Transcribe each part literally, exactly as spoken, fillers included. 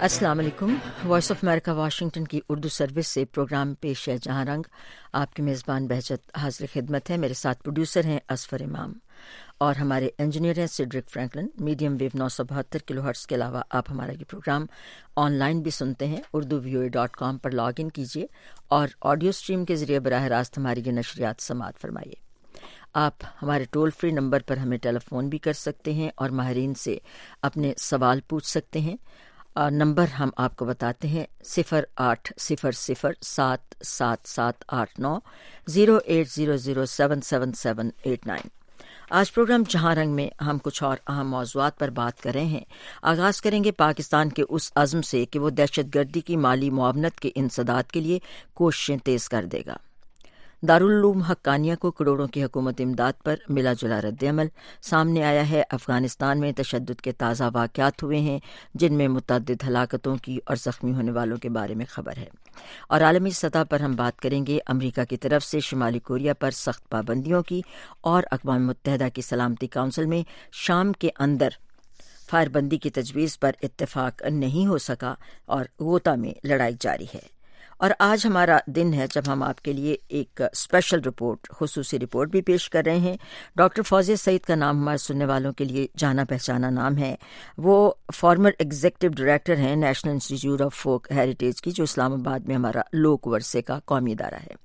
अस्सलाम वालेकुम। Voice of America Washington की उर्दू सर्विस से प्रोग्राम पेश है जहां रंग। आपकी मेज़बान बहजत हाजिर खिदमत है। मेरे साथ प्रोड्यूसर हैं असफर इमाम और हमारे इंजीनियर हैं सिड्रिक फ्रैंकलिन। मीडियम वेव नौ सौ बहत्तर किलो हर्ट्ज़ के अलावा आप हमारा ये प्रोग्राम ऑनलाइन भी सुनते हैं। Urdu V O A dot com पर लॉग इन कीजिए और ऑडियो स्ट्रीम के जरिए बराह रास्त हमारी ये नशरियात समाअत फरमाइए। आप हमारे टोल फ्री नंबर पर हमें टेलीफोन भी कर सकते हैं और माहिरीन से अपने सवाल पूछ सकते हैं। नंबर हम आपको बताते हैं सिफर आठ सिफर सिफर सात सात सात आठ नौ zero eight zero zero seven seven seven eight nine. आज प्रोग्राम जहां रंग में हम कुछ और अहम मौज़ूआत पर बात कर रहे हैं। आगाज करेंगे पाकिस्तान के उस अज़्म से कि वो दहशत गर्दी की माली मुआवनत के इंसदाद के लिए कोशिशें तेज कर देगा। दारुल उलूम हक्कानिया को करोड़ों की हुकूमत इमदाद पर मिला जुला रद्द-ए-अमल सामने आया है। अफगानिस्तान में तशद्दुद के ताज़ा वाक़यात हुए हैं जिनमें मुतअद्दिद हलाकतों की और ज़ख्मी होने वालों के बारे में खबर है। और आलमी सतह पर हम बात करेंगे अमरीका की तरफ से शुमाली कोरिया पर सख्त पाबंदियों की और अक़वाम मुत्तहिदा की सलामती काउंसिल में शाम के अंदर फायरबंदी की तजवीज़ पर इत्तेफाक नहीं हो सका और गोता में लड़ाई जारी है। और आज हमारा दिन है जब हम आपके लिए एक स्पेशल रिपोर्ट खुसूसी रिपोर्ट भी पेश कर रहे हैं। डॉक्टर फौजिया सईद का नाम हमारे सुनने वालों के लिए जाना पहचाना नाम है। वो फॉर्मर एग्जीक्यूटिव डायरेक्टर हैं National Institute of Folk Heritage की, जो इस्लामाबाद में हमारा लोक वर्से का कौमी इदारा है।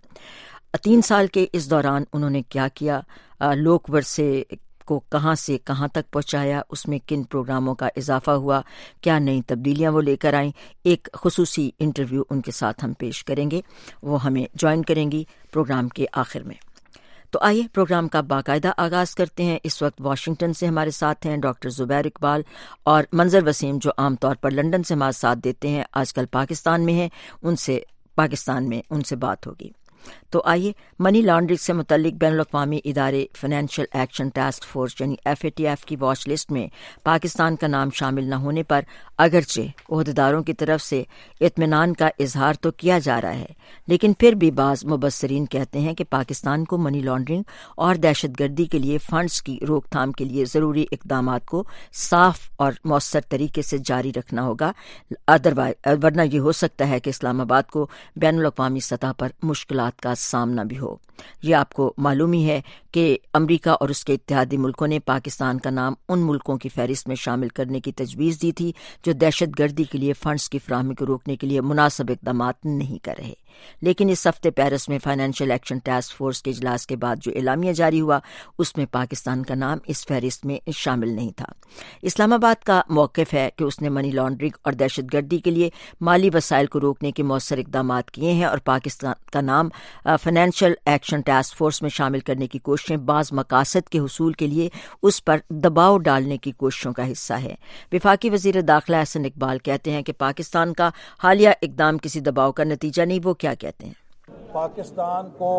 तीन साल के इस दौरान उन्होंने क्या किया, लोक वर्से को कहां से कहां तक पहुंचाया, उसमें किन प्रोग्रामों का इजाफा हुआ, क्या नई तब्दीलियां वो लेकर आईं, एक खुसूसी इंटरव्यू उनके साथ हम पेश करेंगे। वो हमें ज्वाइन करेंगी प्रोग्राम के आखिर में। तो आइए प्रोग्राम का बाकायदा आगाज करते हैं। इस वक्त वाशिंगटन से हमारे साथ हैं डॉक्टर जुबैर इकबाल और मंजर वसीम, जो आमतौर पर लंदन से हमारे साथ देते हैं, आजकल पाकिस्तान में हैं। उनसे पाकिस्तान में उनसे बात होगी। तो आइए मनी लॉन्ड्रिंग से मुतल्लिक बैनुल-अक़वामी इदारे फाइनेंशियल एक्शन टास्क फोर्स यानी एफ ए टी एफ की वॉच लिस्ट में पाकिस्तान का नाम शामिल न होने पर अगरचे ओहदेदारों की तरफ से इत्मीनान का इजहार तो किया जा रहा है, लेकिन फिर भी बाज़ मुबस्सिरीन कहते हैं कि पाकिस्तान को मनी लॉन्ड्रिंग और दहशत गर्दी के लिए फंड्स की रोकथाम के लिए ज़रूरी इक़दाम को साफ और मौसर तरीके से जारी रखना होगा, अदरवाइज वरना ये हो सकता है कि इस्लामाबाद को बैनुल-अक़वामी सतह पर मुश्किलात का सामना भी हो। ये आपको मालूम ही है कि अमरीका और उसके इत्तेहादी मुल्कों ने पाकिस्तान का नाम उन मुल्कों की फहरिस्त में शामिल करने की तजवीज़ दी थी जो दहशत गर्दी के लिए फंड्स की फराहमी को रोकने के लिए मुनासिब इक़दाम नहीं कर रहे। लेकिन इस हफ्ते पेरिस में फाइनेंशियल एक्शन टास्क फोर्स के इजलास के बाद जो एलामिया जारी हुआ उसमें पाकिस्तान का नाम इस फहरिस्त में शामिल नहीं था। इस्लामाबाद का मौक़िफ़ है कि उसने मनी लॉन्ड्रिंग और दहशत गर्दी के लिए माली वसाइल को रोकने के मौसर इक़दाम किए हैं और पाकिस्तान का नाम फाइनेंशियल एक्शन टास्क फोर्स में शामिल करने की कोशिशें बाज़ मकासद के हुसूल के लिए उस पर दबाव डालने की कोशिशों का हिस्सा है। वफाकी वज़ीर दाखिला हसन इकबाल कहते हैं कि पाकिस्तान का हालिया इक़दाम किसी दबाव का नतीजा नहीं। वो क्या कहते हैं? पाकिस्तान को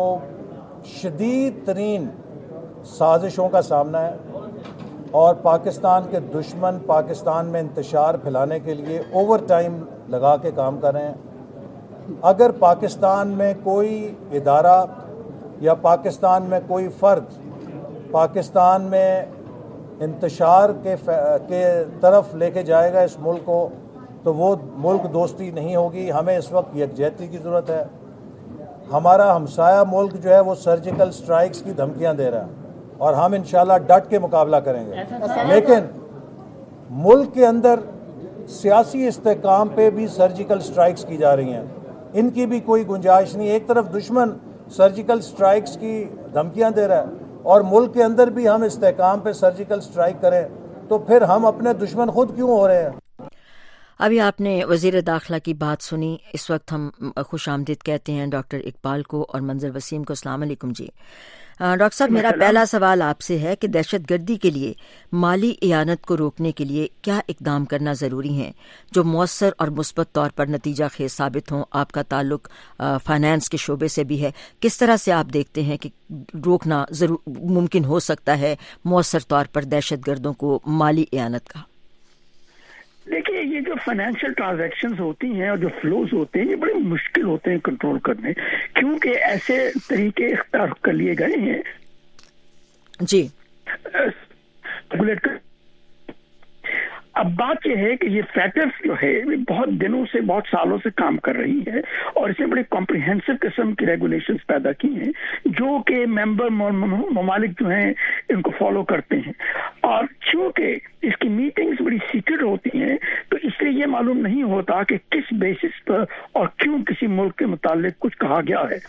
शदीद तरीन साजिशों का सामना है और पाकिस्तान के दुश्मन पाकिस्तान में इंतशार फैलाने के लिए ओवर टाइम लगा के काम कर रहे हैं। अगर पाकिस्तान में कोई इदारा या पाकिस्तान में कोई फ़र्द पाकिस्तान में इंतशार के के तरफ लेके जाएगा इस मुल्क को, तो वो मुल्क दोस्ती नहीं होगी। हमें इस वक्त यकजहती की ज़रूरत है। हमारा हमसाया मुल्क जो है वो सर्जिकल स्ट्राइक्स की धमकियां दे रहा है और हम इंशाल्लाह डट के मुकाबला करेंगे, लेकिन मुल्क के अंदर सियासी इस्तेहकाम पे भी सर्जिकल स्ट्राइक्स की जा रही हैं। इनकी भी कोई गुंजाइश नहीं। एक तरफ दुश्मन सर्जिकल स्ट्राइक्स की धमकियां दे रहा है और मुल्क के अंदर भी हम इस्तेहकाम पे सर्जिकल स्ट्राइक करें, तो फिर हम अपने दुश्मन खुद क्यों हो रहे हैं? अभी आपने वज़ीर दाखिला की बात सुनी। इस वक्त हम खुश आमदीद कहते हैं डॉक्टर इकबाल को और मंजर वसीम को। अस्सलाम वालेकुम जी। डॉक्टर साहब, मेरा पहला सवाल आपसे है कि दहशत गर्दी के लिए माली इयानत को रोकने के लिए क्या इक़दाम करना ज़रूरी है जो मौसर और मुस्बत तौर पर नतीजा खेज साबित हों? आपका ताल्लुक फाइनेंस के शोबे से भी है। किस तरह से आप देखते हैं कि रोकना जरूर मुमकिन हो सकता है मौसर तौर पर दहशत गर्दों को माली इयानत का? देखिए, ये जो फाइनेंशियल ट्रांजैक्शंस होती हैं और जो फ्लोज होते हैं ये बड़े मुश्किल होते हैं कंट्रोल करने, क्योंकि ऐसे तरीके इख्तियार कर लिए गए हैं जी। اب بات یہ ہے کہ یہ فیکٹرز جو ہے بہت دنوں سے بہت سالوں سے کام کر رہی ہے اور اس نے بڑی کمپریہنسو قسم کی ریگولیشنز پیدا کی ہیں جو کہ ممبر ممالک جو ہیں ان کو فالو کرتے ہیں، اور چونکہ اس کی میٹنگز بڑی سیکرٹ ہوتی ہیں تو اس لیے یہ معلوم نہیں ہوتا کہ کس بیسس پر اور کیوں کسی ملک کے متعلق کچھ کہا گیا ہے۔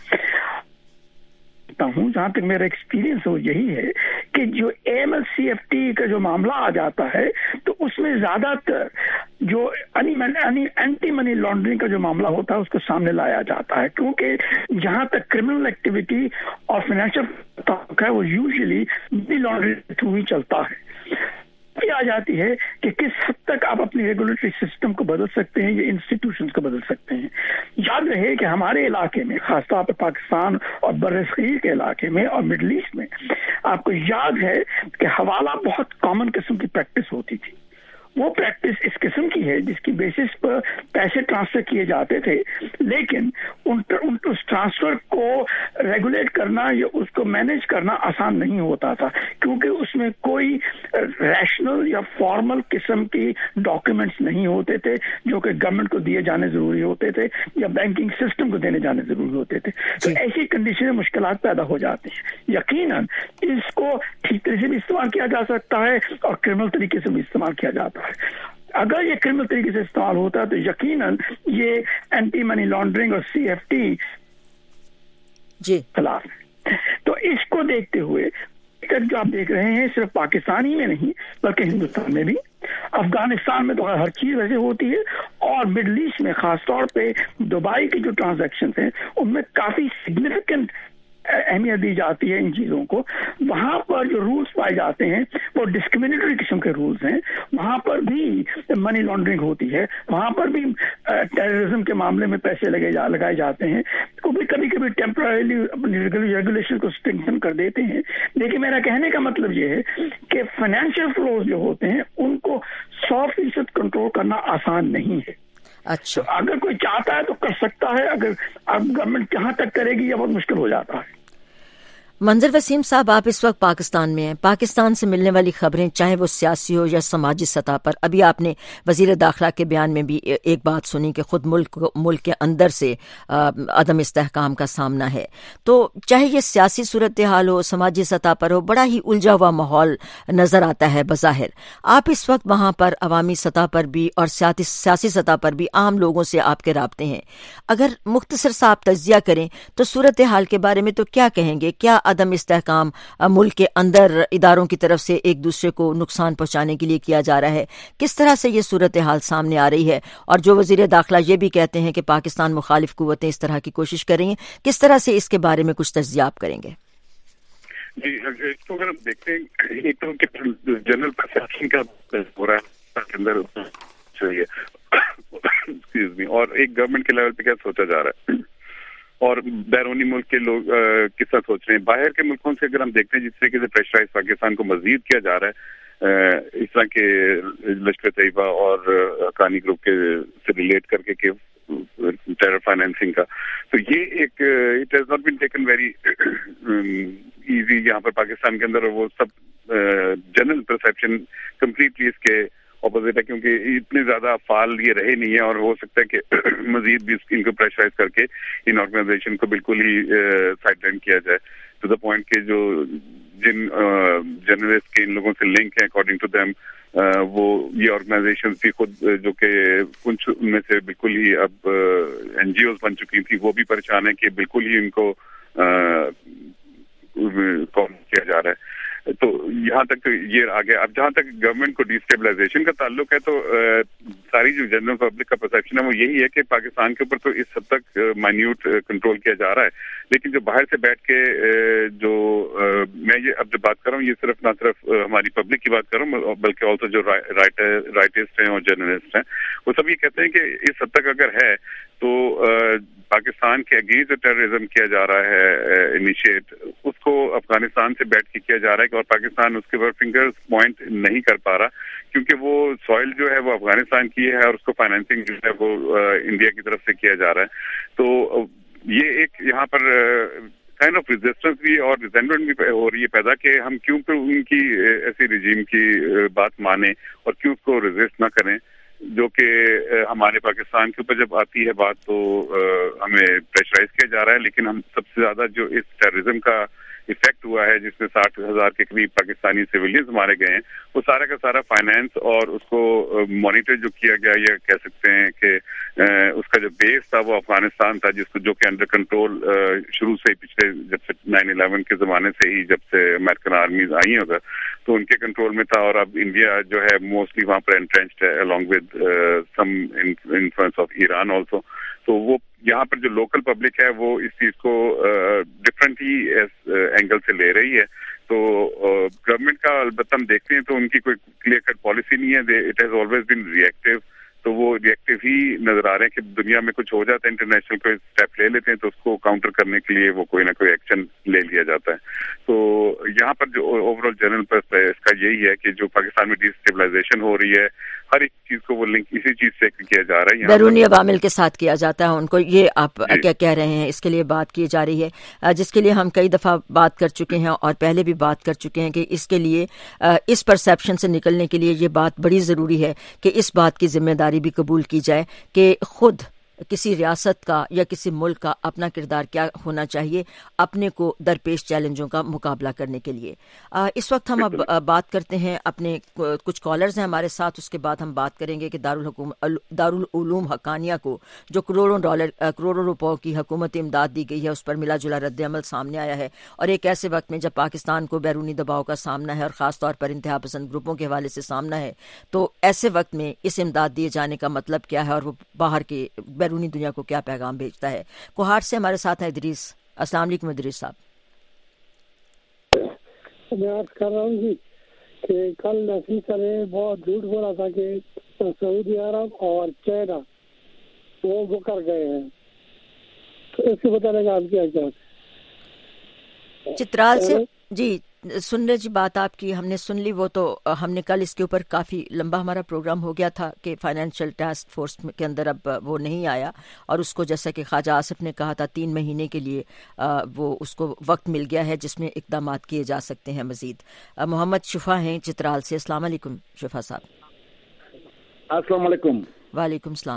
ہوں جہاں تک میرا ایکسپیرینس ہو یہی ہے کہ جو M L C F T کا جو معاملہ آ جاتا ہے تو اس میں زیادہ تر جو اینٹی منی لانڈرنگ کا جو معاملہ ہوتا ہے اس کو سامنے لایا جاتا ہے، کیونکہ جہاں تک کرمنل ایکٹیویٹی اور فائنینشیل تعلق ہے وہ یوزلی منی لانڈرنگ کے تھرو ہی چلتا ہے۔ یہ آ جاتی ہے کہ کس حد تک آپ اپنی ریگولیٹری سسٹم کو بدل سکتے ہیں یا انسٹیٹیوشنز کو بدل سکتے ہیں۔ یاد رہے کہ ہمارے علاقے میں، خاص طور پر پاکستان اور بر صغیر کے علاقے میں اور مڈل ایسٹ میں، آپ کو یاد ہے کہ حوالہ بہت کامن قسم کی پریکٹس ہوتی تھی۔ وہ پریکٹس اس قسم کی ہے جس کی بیسس پر پیسے ٹرانسفر کیے جاتے تھے، لیکن ان اس ٹرانسفر کو ریگولیٹ کرنا یا اس کو مینیج کرنا آسان نہیں ہوتا تھا، کیونکہ اس میں کوئی ریشنل یا فارمل قسم کی ڈاکیومنٹس نہیں ہوتے تھے جو کہ گورنمنٹ کو دیے جانے ضروری ہوتے تھے یا بینکنگ سسٹم کو دینے جانے ضروری ہوتے تھے۔ تو ایسی کنڈیشن میں مشکلات پیدا ہو جاتی ہیں۔ یقیناً اس کو ٹھیک طرح سے بھی استعمال کیا جا سکتا ہے اور کرمنل طریقے سے بھی استعمال کیا جاتا ہے۔ اگر یہ کرمنل طریقے سے استعمال ہوتا ہے تو یقیناً یہ اینٹی منی لانڈرنگ اور سی ایف ٹی جی خلاف ہے۔ تو اس کو دیکھتے ہوئے جو آپ دیکھ رہے ہیں صرف پاکستان ہی میں نہیں بلکہ ہندوستان میں بھی، افغانستان میں تو ہر چیز ویسے ہوتی ہے، اور مڈل ایسٹ میں خاص طور پہ دبئی کی جو ٹرانزیکشنز ہیں ان میں کافی سگنیفیکنٹ اہمیت دی جاتی ہے ان چیزوں کو۔ وہاں پر جو رولز پائے جاتے ہیں وہ ڈسکریمنیٹری قسم کے رولز ہیں، وہاں پر بھی منی لانڈرنگ ہوتی ہے، وہاں پر بھی ٹیررزم کے معاملے میں پیسے لگے جا لگائے جاتے ہیں، وہ بھی کبھی کبھی ٹیمپرریلی اپنی ریگولیشن کو اسٹرینگتھن کر دیتے ہیں۔ لیکن میرا کہنے کا مطلب یہ ہے کہ فائنینشیل فلوز جو ہوتے ہیں ان کو سو فیصد کنٹرول کرنا آسان نہیں ہے۔ اچھا، تو اگر کوئی چاہتا ہے تو کر سکتا ہے، اگر اب گورنمنٹ کہاں تک کرے گی یہ بہت مشکل ہو جاتا ہے۔ منظر وسیم صاحب، آپ اس وقت پاکستان میں ہیں۔ پاکستان سے ملنے والی خبریں چاہے وہ سیاسی ہو یا سماجی سطح پر، ابھی آپ نے وزیر داخلہ کے بیان میں بھی ایک بات سنی کہ خود ملک ملک کے اندر سے عدم استحکام کا سامنا ہے، تو چاہے یہ سیاسی صورتحال ہو، سماجی سطح پر ہو، بڑا ہی الجھا ہوا ماحول نظر آتا ہے بظاہر۔ آپ اس وقت وہاں پر عوامی سطح پر بھی اور سیاسی سطح پر بھی عام لوگوں سے آپ کے رابطے ہیں، اگر مختصر سا آپ تجزیہ کریں تو صورتحال کے بارے میں تو کیا کہیں گے؟ کیا عدم استحکام ملک کے اندر اداروں کی طرف سے ایک دوسرے کو نقصان پہنچانے کے لیے کیا جا رہا ہے؟ کس طرح سے یہ صورتحال سامنے آ رہی ہے؟ اور جو وزیر داخلہ یہ بھی کہتے ہیں کہ پاکستان مخالف قوتیں اس طرح کی کوشش کر رہی ہیں، کس طرح سے اس کے بارے میں کچھ تجزیہ آپ کریں گے؟ جی، تو اگر ہم دیکھتے ہیں ایک تو جنرل پرسپشن کا ہو رہا ہے اندر چاہیے، اور ایک گورنمنٹ کے لیول پہ کیا سوچا جا رہا ہے اور بیرونی ملک کے لوگ کس طرح سوچ رہے ہیں۔ باہر کے ملکوں سے اگر ہم دیکھتے ہیں جس طریقے سے پریشرائز پاکستان کو مزید کیا جا رہا ہے اس طرح کے لشکر طیبہ اور حقانی گروپ کے سے ریلیٹ کر کے کہ ٹیرر فائنینسنگ کا، تو یہ ایک it has not been taken very easy یہاں پر پاکستان کے اندر، اور وہ سب جنرل پرسپشن کمپلیٹلی اس کے اپوزٹ ہے، کیونکہ اتنے زیادہ فعال یہ رہے نہیں ہیں، اور ہو سکتا ہے کہ مزید بھی ان کو پریشرائز کر کے ان آرگنائزیشن کو بالکل ہی سائڈ لائن کیا جائے ٹو دا پوائنٹ کہ جو جن جرنلسٹ کے ان لوگوں سے لنک ہیں اکارڈنگ ٹو دیم وہ یہ آرگنائزیشن بھی خود جو کہ کچھ ان میں سے بالکل ہی اب این جی اوز بن چکی تھی وہ بھی پریشان ہیں کہ بالکل ہی ان کو کام کیا جا رہا ہے۔ تو یہاں تک یہ آ گیا۔ اب جہاں تک گورنمنٹ کو ڈیسٹیبلائزیشن کا تعلق ہے تو ساری جو جنرل پبلک کا پرسپشن ہے وہ یہی ہے کہ پاکستان کے اوپر تو اس حد تک مائنیوٹ کنٹرول کیا جا رہا ہے، لیکن جو باہر سے بیٹھ کے جو میں یہ اب جو بات کر رہا ہوں یہ صرف نہ صرف ہماری پبلک کی بات کر رہا ہوں بلکہ آلسو جو رائٹسٹ ہیں اور جرنلسٹ ہیں وہ سب یہ کہتے ہیں کہ اس حد تک اگر ہے تو پاکستان کے اگینسٹ جو ٹیررزم کیا جا رہا ہے انیشیٹ اس کو افغانستان سے بیٹھ کے کیا جا رہا ہے، اور پاکستان اس کے اوپر فنگر پوائنٹ نہیں کر پا رہا کیونکہ وہ سوائل جو ہے وہ افغانستان کی ہے اور اس کو فائنینسنگ جو ہے وہ انڈیا کی طرف سے کیا جا رہا ہے۔ تو یہ ایک یہاں پر کائنڈ آف ریزسٹنس بھی اور ریزنٹمنٹ بھی ہو رہی ہے پیدا کہ ہم کیوں پہ ان کی ایسی رجیم کی بات مانیں اور کیوں اس کو ریزسٹ نہ کریں، جو کہ ہمارے پاکستان کے اوپر جب آتی ہے بات تو ہمیں پریشرائز کیا جا رہا ہے، لیکن ہم سب سے زیادہ جو اس ٹیررزم کا افیکٹ ہوا ہے جس میں ساٹھ ہزار کے قریب پاکستانی سویلینز مارے گئے ہیں، وہ سارا کا سارا فائنینس اور اس کو مانیٹر جو کیا گیا، یا کہہ سکتے ہیں کہ اس کا جو بیس تھا وہ افغانستان تھا، جس کو جو کہ انڈر کنٹرول شروع سے پچھلے جب سے نائن الیون کے زمانے سے ہی جب سے امریکن آرمیز آئی ہیں ادھر تو ان کے کنٹرول میں تھا، اور اب انڈیا جو ہے موسٹلی وہاں پر انٹرینچڈ ہے along with some influence of Iran also. تو وہ یہاں پر جو لوکل پبلک ہے وہ اس چیز کو ڈفرینٹ ہی اینگل سے لے رہی ہے. تو گورنمنٹ کا البتہ ہم دیکھتے ہیں تو ان کی کوئی کلیئر کٹ پالیسی نہیں ہے، it has always been reactive. تو وہ ری ایکٹیو ہی نظر آ رہے ہیں کہ دنیا میں کچھ ہو جاتا ہے، انٹرنیشنل کوئی اسٹیپ لے لیتے ہیں تو اس کو کاؤنٹر کرنے کے لیے وہ کوئی نہ کوئی ایکشن لے لیا جاتا ہے. تو یہاں پر جو اوور آل جنرل پرپس ہے اس کا یہی ہے کہ جو پاکستان میں ڈی اسٹیبلائزیشن ہو رہی ہے، ہر ایک چیز کو وہ لنک اسی چیز سے کیا جا رہا ہے، بیرونی عوامل کے ساتھ کیا جاتا ہے ان کو. یہ آپ کیا کہہ رہے ہیں، اس کے لیے بات کی جا رہی ہے جس کے لیے ہم کئی دفعہ بات کر چکے ہیں اور پہلے بھی بات کر چکے ہیں کہ اس کے لیے اس پرسیپشن سے نکلنے کے لیے یہ بات بڑی ضروری ہے کہ اس بات کی ذمہ داری بھی قبول کی جائے کہ خود کسی ریاست کا یا کسی ملک کا اپنا کردار کیا ہونا چاہیے اپنے کو درپیش چیلنجوں کا مقابلہ کرنے کے لیے. اس وقت ہم اب بات کرتے ہیں اپنے کچھ کالرز ہیں ہمارے ساتھ، اس کے بعد ہم بات کریں گے کہ دارالحکومت دارالعلوم حقانیہ کو جو کروڑوں ڈالر کروڑوں روپوں کی حکومتی امداد دی گئی ہے اس پر ملا جلا رد عمل سامنے آیا ہے، اور ایک ایسے وقت میں جب پاکستان کو بیرونی دباؤ کا سامنا ہے اور خاص طور پر انتہا پسند گروپوں کے حوالے سے سامنا ہے، تو ایسے وقت میں اس امداد دیے جانے کا مطلب کیا ہے اور وہ باہر کے بیرونی دنیا کو کیا پیغام بھیجتا ہے. کوہاٹ سے ہمارے ساتھ ہیں ادریس. السلام علیکم ادریس صاحب. میں عرض کر رہا ہوں جی کہ کل نفیسہ نے بہت جھوٹ بولا تھا کہ سعودی عرب اور چائنا وہ مکر گئے ہیں، تو اس کو بتانے کا آپ کیا چاہتے؟ چترال سے جی سن لے جی بات آپ کی ہم نے سن لی. وہ تو ہم نے کل اس کے اوپر کافی لمبا ہمارا پروگرام ہو گیا تھا کہ فائنینشیل ٹاسک فورس کے اندر اب وہ نہیں آیا، اور اس کو جیسا کہ خواجہ آصف نے کہا تھا تین مہینے کے لیے وہ اس کو وقت مل گیا ہے جس میں اقدامات کیے جا سکتے ہیں مزید. محمد شفا ہیں چترال سے. السلام علیکم شفا صاحب. السلام علیکم. وعلیکم السلام.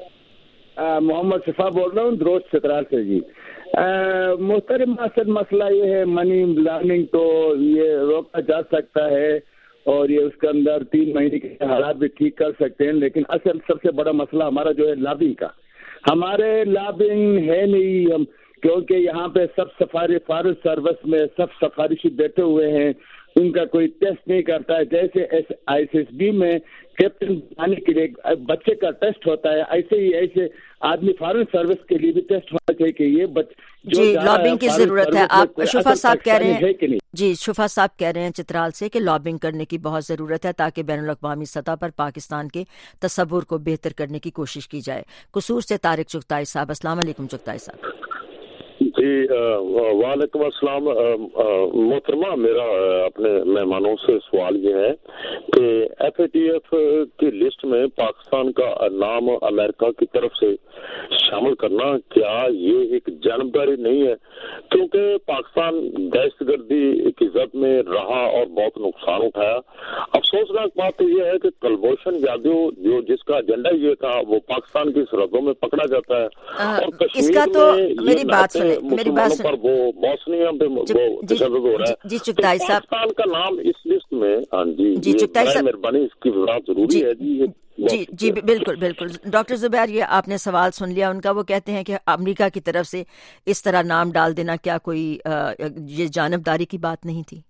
محمد شفا بول رہا ہوں دروز چترال سے. جی محترم اصل مسئلہ یہ ہے منی لانڈرنگ تو یہ روکا جا سکتا ہے اور یہ اس کے اندر تین مہینے کے حالات بھی ٹھیک کر سکتے ہیں، لیکن اصل سب سے بڑا مسئلہ ہمارا جو ہے لابنگ کا. ہمارے لابنگ ہے نہیں ہم، کیونکہ یہاں پہ سب سفاری فارغ سروس میں سب سفارشی بیٹھے ہوئے ہیں، ان کا کوئی ٹیسٹ نہیں کرتا ہے. جیسے آئی ایس ایس بی میں کیپٹن بنانے کے لیے بچے کا ٹیسٹ ہوتا ہے، ایسے ہی ایسے آدمی فارن سروس کے لیے بھی ٹیسٹ ہونا چاہیے کہ یہ بچ جی لابنگ کی ضرورت ہے. آپ شفا صاحب کہہ رہے ہیں جی شفا صاحب کہہ رہے ہیں چترال سے کہ لابنگ کرنے کی بہت ضرورت ہے تاکہ بین الاقوامی سطح پر پاکستان کے تصور کو بہتر کرنے کی کوشش کی جائے. قصور سے طارق چغتائی صاحب. السلام علیکم چغتائی صاحب. جی وعلیکم السلام. محترمہ میرا اپنے مہمانوں سے سوال یہ ہے کہ ایف اے ٹی ایف کی لسٹ میں پاکستان کا نام امریکہ کی طرف سے شامل کرنا کیا یہ ایک جانبداری نہیں ہے؟ کیونکہ پاکستان دہشت گردی کی زد میں رہا اور بہت نقصان اٹھایا. افسوسناک بات تو یہ ہے کہ کلبھوشن یادو جو جس کا ایجنڈا یہ تھا وہ پاکستان کی سرحدوں میں پکڑا جاتا ہے اور کشمیر میں میری بات سنیں میری بات پر وہ موسمیوں پہ وہ تشدد ہو رہا ہے. جی چغتائی صاحب پاکستان کا نام اس لسٹ میں ہاں جی جی چغتائی صاحب مہربانی اس کی وضاحت ضروری ہے. جی جی جی بالکل بالکل. ڈاکٹر زبیر یہ آپ نے سوال سن لیا ان کا. وہ کہتے ہیں کہ امریکہ کی طرف سے اس طرح نام ڈال دینا کیا کوئی یہ جانبداری کی بات نہیں تھی؟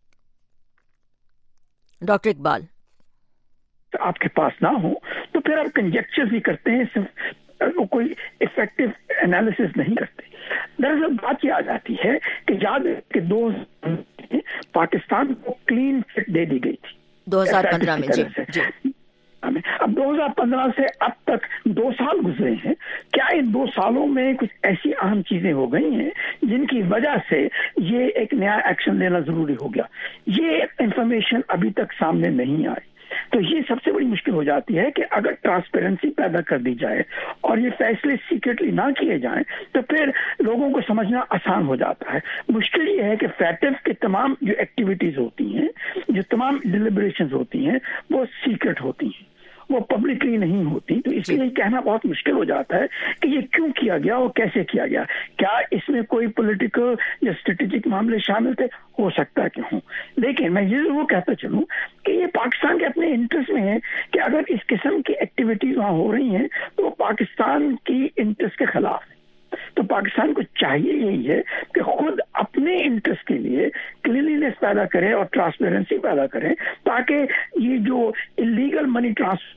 ڈاکٹر اقبال آپ کے پاس نہ ہو تو پھر آپ کنجیکچر بھی کرتے ہیں، صرف کوئی افیکٹو انالیسس نہیں کرتے. دراصل بات یہ آ جاتی ہے کہ یاد ہے کہ دو پاکستان کو کلین فٹ دے دی گئی تھی دو ہزار پندرہ میں. جی جی اب دو ہزار پندرہ سے اب تک دو سال گزرے ہیں. کیا ان دو سالوں میں کچھ ایسی اہم چیزیں ہو گئی ہیں جن کی وجہ سے یہ ایک نیا ایکشن لینا ضروری ہو گیا؟ یہ انفارمیشن ابھی تک سامنے نہیں آئی. تو یہ سب سے بڑی مشکل ہو جاتی ہے کہ اگر ٹرانسپیرنسی پیدا کر دی جائے اور یہ فیصلے سیکرٹلی نہ کیے جائیں تو پھر لوگوں کو سمجھنا آسان ہو جاتا ہے. مشکل یہ ہے کہ فیٹف کے تمام جو ایکٹیویٹیز ہوتی ہیں, جو تمام ڈیلیبریشنز ہوتی ہیں, وہ سیکرٹ ہوتی ہیں, وہ پبلکلی نہیں ہوتی. تو اس لیے یہ کہنا بہت مشکل ہو جاتا ہے کہ یہ کیوں کیا گیا اور کیسے کیا گیا. کیا اس میں کوئی پولیٹیکل یا اسٹریٹجک معاملے شامل تھے؟ ہو سکتا ہے کہ ہوں, لیکن میں یہ ضرور کہتا چلوں کہ یہ پاکستان کے اپنے انٹرسٹ میں ہے کہ اگر اس قسم کی ایکٹیویٹیز وہاں ہو رہی ہیں تو وہ پاکستان کی انٹرسٹ کے خلاف ہے. تو پاکستان کو چاہیے یہی ہے کہ خود اپنے انٹرسٹ کے لیے کلینلیس پیدا کرے اور ٹرانسپیرنسی پیدا کرے, تاکہ یہ جو انلیگل منی ٹرانسفر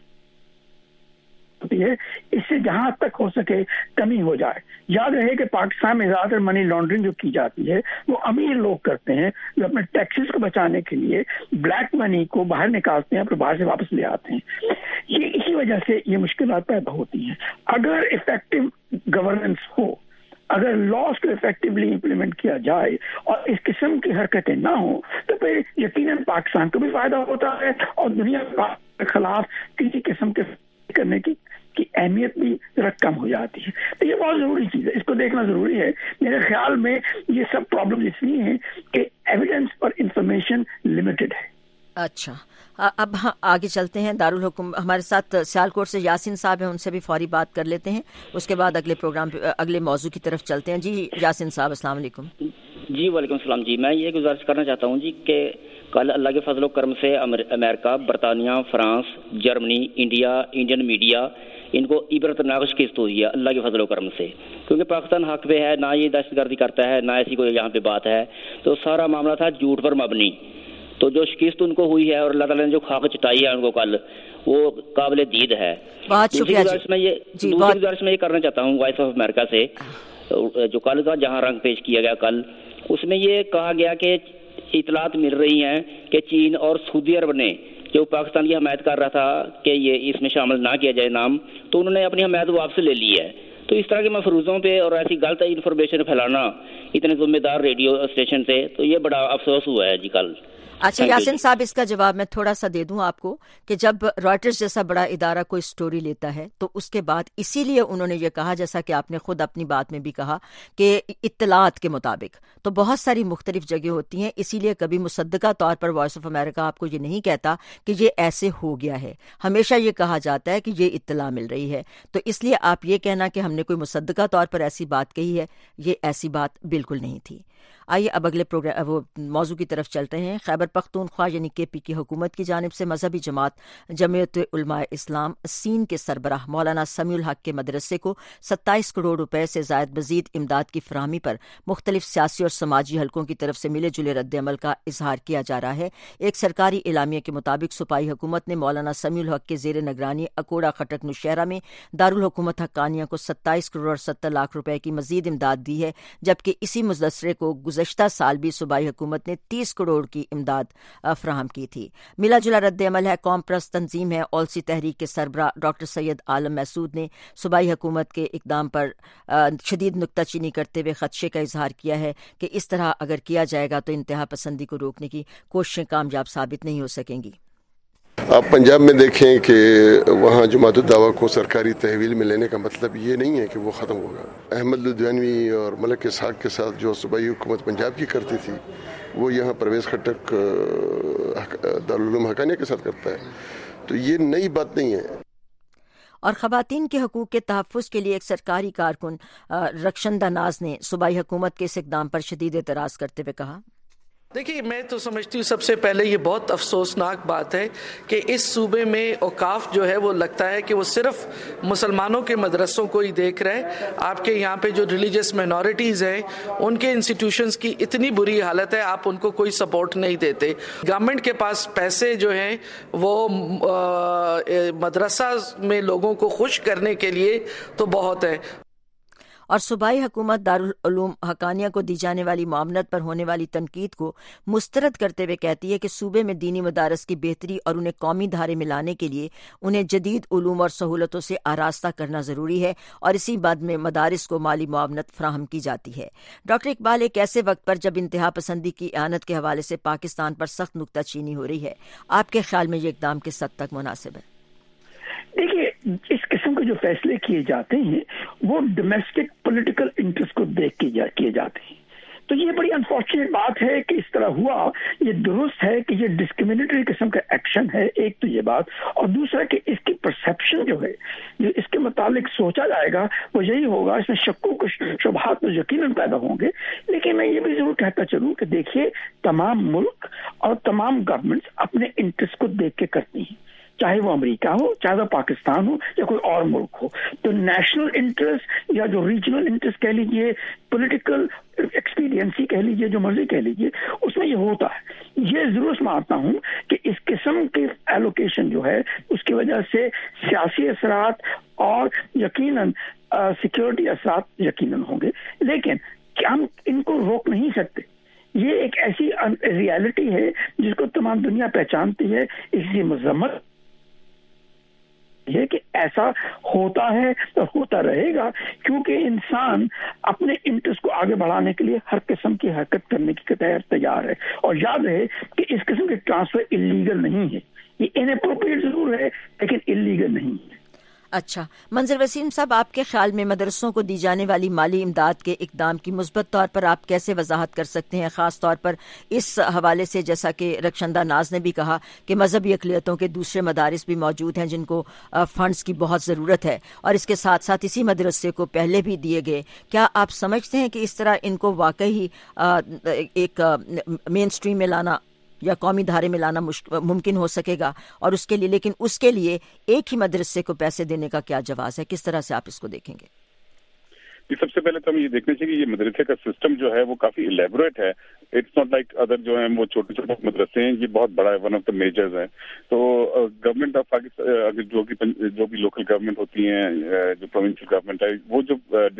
ہوتی ہے اس سے جہاں تک ہو سکے کمی ہو جائے. یاد رہے کہ پاکستان میں زیادہ تر منی لانڈرنگ جو کی جاتی ہے وہ امیر لوگ کرتے ہیں, جو اپنے ٹیکسز کو بچانے کے لیے بلیک منی کو باہر نکالتے ہیں, پھر باہر سے واپس لے آتے ہیں. یہ اسی وجہ سے یہ مشکلات پیدا ہوتی ہیں. اگر افیکٹو گورننس ہو, اگر لاس کو افیکٹولی امپلیمنٹ کیا جائے اور اس قسم کی حرکتیں نہ ہوں تو پھر یقیناً پاکستان کو بھی فائدہ ہوتا ہے اور دنیا کے خلاف کسی قسم کے کرنے کی کی اہمیت بھی ذرا کم ہو جاتی ہے. تو یہ بہت ضروری چیز ہے, اس کو دیکھنا ضروری ہے. میرے خیال میں یہ سب پرابلم اس لیے ہیں کہ ایویڈنس اور انفارمیشن لمیٹڈ ہے. اچھا, اب ہاں آگے چلتے ہیں. دارالحکومت ہمارے ساتھ سیالکوٹ سے یاسین صاحب ہیں, ان سے بھی فوری بات کر لیتے ہیں, اس کے بعد اگلے پروگرام اگلے موضوع کی طرف چلتے ہیں. جی یاسین صاحب السلام علیکم. جی وعلیکم السلام. جی میں یہ گزارش کرنا چاہتا ہوں جی کہ کل اللہ کے فضل و کرم سے امریکہ, برطانیہ, France, Germany, India, Indian media, ان کو عبرتناک شکست ہوئی ہے اللہ کے فضل و کرم سے, کیونکہ پاکستان حق پہ ہے, نہ یہ دہشت گردی کرتا ہے, نہ ایسی کوئی یہاں پہ بات ہے. تو سارا معاملہ تھا جھوٹ پر مبنی. تو جو شکست ان کو ہوئی ہے اور اللہ تعالیٰ نے جو خاک چٹائی ہے ان کو کل, وہ قابل دید ہے. بہت شکریہ. میں یہ دوسری گزارش میں یہ کرنا چاہتا ہوں وائس آف امریکہ سے, جو کل کا جہاں رنگ پیش کیا گیا کل, اس میں یہ کہا گیا کہ اطلاعات مل رہی ہیں کہ چین اور سعودی عرب نے جو پاکستان کی حمایت کر رہا تھا کہ یہ اس میں شامل نہ کیا جائے نام, تو انہوں نے اپنی حمایت واپس لے لی ہے. تو اس طرح کے مفروضوں پہ اور ایسی غلط انفارمیشن پھیلانا اتنے ذمہ دار ریڈیو اسٹیشن سے, تو یہ بڑا افسوس ہوا ہے جی کل. اچھا یاسین صاحب, اس کا جواب میں تھوڑا سا دے دوں آپ کو کہ جب رائٹرز جیسا بڑا ادارہ کوئی سٹوری لیتا ہے تو اس کے بعد اسی لیے انہوں نے یہ کہا, جیسا کہ آپ نے خود اپنی بات میں بھی کہا, کہ اطلاعات کے مطابق تو بہت ساری مختلف جگہ ہوتی ہیں, اسی لیے کبھی مصدقہ طور پر وائس آف امریکہ آپ کو یہ نہیں کہتا کہ یہ ایسے ہو گیا ہے. ہمیشہ یہ کہا جاتا ہے کہ یہ اطلاع مل رہی ہے. تو اس لیے آپ یہ کہنا کہ ہم نے کوئی مصدقہ طور پر ایسی بات کہی ہے, یہ ایسی بات بالکل نہیں تھی. آئیے اب اگلے پروگرام وہ موضوع کی طرف چلتے ہیں. خیبر پختونخوا یعنی کے پی کی حکومت کی جانب سے مذہبی جماعت جمعیت علماء اسلام سین کے سربراہ مولانا سمیع الحق کے مدرسے کو ستائیس کروڑ روپے سے زائد مزید امداد کی فراہمی پر مختلف سیاسی اور سماجی حلقوں کی طرف سے ملے جلے رد عمل کا اظہار کیا جا رہا ہے. ایک سرکاری اعلامیہ کے مطابق صوبائی حکومت نے مولانا سمیع الحق کے زیر نگرانی اکوڑا خٹک نوشہرہ میں دارالحکومت حقانیہ کو ستائیس کروڑ اور ستر لاکھ روپے کی مزید امداد دی ہے, جبکہ اسی مدرسے کو گزشتہ سال بھی صوبائی حکومت نے تیس کروڑ کی امداد فراہم کی تھی. ملا جلا رد عمل ہے. قوم پرست تنظیم ہے اولسی تحریک کے سربراہ ڈاکٹر سید عالم محسود نے صوبائی حکومت کے اقدام پر شدید نکتہ چینی کرتے ہوئے خدشے کا اظہار کیا ہے کہ اس طرح اگر کیا جائے گا تو انتہا پسندی کو روکنے کی کوششیں کامیاب ثابت نہیں ہو سکیں گی. آپ پنجاب میں دیکھیں کہ وہاں جماعت الدعوہ کو سرکاری تحویل میں لینے کا مطلب یہ نہیں ہے کہ وہ ختم ہوگا. احمد لدھیانوی اور ملک اسحاق کے ساتھ جو صوبائی حکومت پنجاب کی کرتی تھی وہ یہاں پرویز خٹک دارالعلوم حقانیہ کے ساتھ کرتا ہے, تو یہ نئی بات نہیں ہے. اور خواتین کے حقوق کے تحفظ کے لیے ایک سرکاری کارکن رکشندہ ناز نے صوبائی حکومت کے اس اقدام پر شدید اعتراض کرتے ہوئے کہا, دیکھیے میں تو سمجھتی ہوں سب سے پہلے یہ بہت افسوسناک بات ہے کہ اس صوبے میں اوقاف جو ہے وہ لگتا ہے کہ وہ صرف مسلمانوں کے مدرسوں کو ہی دیکھ رہے. آپ کے یہاں پہ جو ریلیجس مائنورٹیز ہیں ان کے انسٹیٹیوشنز کی اتنی بری حالت ہے, آپ ان کو کوئی سپورٹ نہیں دیتے. گورنمنٹ کے پاس پیسے جو ہیں وہ مدرسہ میں لوگوں کو خوش کرنے کے لیے تو بہت ہے. اور صوبائی حکومت دارالعلوم حقانیہ کو دی جانے والی معاونت پر ہونے والی تنقید کو مسترد کرتے ہوئے کہتی ہے کہ صوبے میں دینی مدارس کی بہتری اور انہیں قومی دھارے میں لانے کے لیے انہیں جدید علوم اور سہولتوں سے آراستہ کرنا ضروری ہے اور اسی بعد میں مدارس کو مالی معاونت فراہم کی جاتی ہے۔ ڈاکٹر اقبال، ایک ایسے وقت پر جب انتہا پسندی کی اعانت کے حوالے سے پاکستان پر سخت نکتہ چینی ہو رہی ہے، آپ کے خیال میں یہ اقدام کس حد تک مناسب ہے؟ دیکھیے، اس قسم کے جو فیصلے کیے جاتے ہیں وہ ڈومیسٹک پولیٹیکل انٹرسٹ کو دیکھ کے کیے جاتے ہیں، تو یہ بڑی انفارچونیٹ بات ہے کہ اس طرح ہوا۔ یہ درست ہے کہ یہ ڈسکریمنیٹری قسم کا ایکشن ہے، ایک تو یہ بات، اور دوسرا کہ اس کی پرسیپشن جو ہے جو اس کے متعلق سوچا جائے گا وہ یہی ہوگا، اس میں شکوں کو شبہات تو یقیناً پیدا ہوں گے۔ لیکن میں یہ بھی ضرور کہتا چلوں کہ دیکھیے، تمام ملک اور تمام گورنمنٹس اپنے انٹرسٹ کو دیکھ کے کرتی ہیں، چاہے وہ امریکہ ہو، چاہے وہ پاکستان ہو، یا کوئی اور ملک ہو۔ تو نیشنل انٹرسٹ یا جو ریجنل انٹرسٹ کہہ لیجیے، پولیٹیکل ایکسپیڈینسی کہہ لیجیے، جو مرضی کہہ لیجیے، اس میں یہ ہوتا ہے۔ یہ ضرور سمجھتا ہوں کہ اس قسم کی ایلوکیشن جو ہے اس کی وجہ سے سیاسی اثرات اور یقیناً سیکورٹی اثرات یقیناً ہوں گے، لیکن ہم ان کو روک نہیں سکتے۔ یہ ایک ایسی ریالٹی ہے جس کو تمام دنیا پہچانتی ہے، اس لیے مذمت یہ کہ ایسا ہوتا ہے اور ہوتا رہے گا، کیونکہ انسان اپنے انٹرسٹ کو آگے بڑھانے کے لیے ہر قسم کی حرکت کرنے کی تیار ہے۔ اور یاد رہے کہ اس قسم کے ٹرانسفر انلیگل نہیں ہے، یہ اناپروپریٹ ضرور ہے لیکن انلیگل نہیں ہے۔ اچھا، منظر وسیم صاحب، آپ کے خیال میں مدرسوں کو دی جانے والی مالی امداد کے اقدام کی مثبت طور پر آپ کیسے وضاحت کر سکتے ہیں، خاص طور پر اس حوالے سے جیسا کہ رخشندہ ناز نے بھی کہا کہ مذہبی اقلیتوں کے دوسرے مدارس بھی موجود ہیں جن کو فنڈز کی بہت ضرورت ہے، اور اس کے ساتھ ساتھ اسی مدرسے کو پہلے بھی دیے گئے۔ کیا آپ سمجھتے ہیں کہ اس طرح ان کو واقعی ایک مین سٹریم میں لانا یا قومی دھارے میں لانا ممکن ہو سکے گا، اور اس کے لیے لیکن اس کے لیے ایک ہی مدرسے کو پیسے دینے کا کیا جواز ہے؟ کس طرح سے آپ اس کو دیکھیں گے؟ سب سے پہلے تو ہم یہ دیکھنا چاہیے کہ یہ مدرسے کا سسٹم جو ہے وہ کافی الیبوریٹ ہے، اٹس ناٹ لائک ادر جو ہیں وہ چھوٹے چھوٹے مدرسے ہیں، یہ بہت بڑا ہے، ون آف دا میجرز ہے۔ تو گورنمنٹ آف پاکستان اگر جو بھی جو بھی لوکل گورنمنٹ ہوتی ہیں، جو پروونشل گورنمنٹ ہے، وہ جو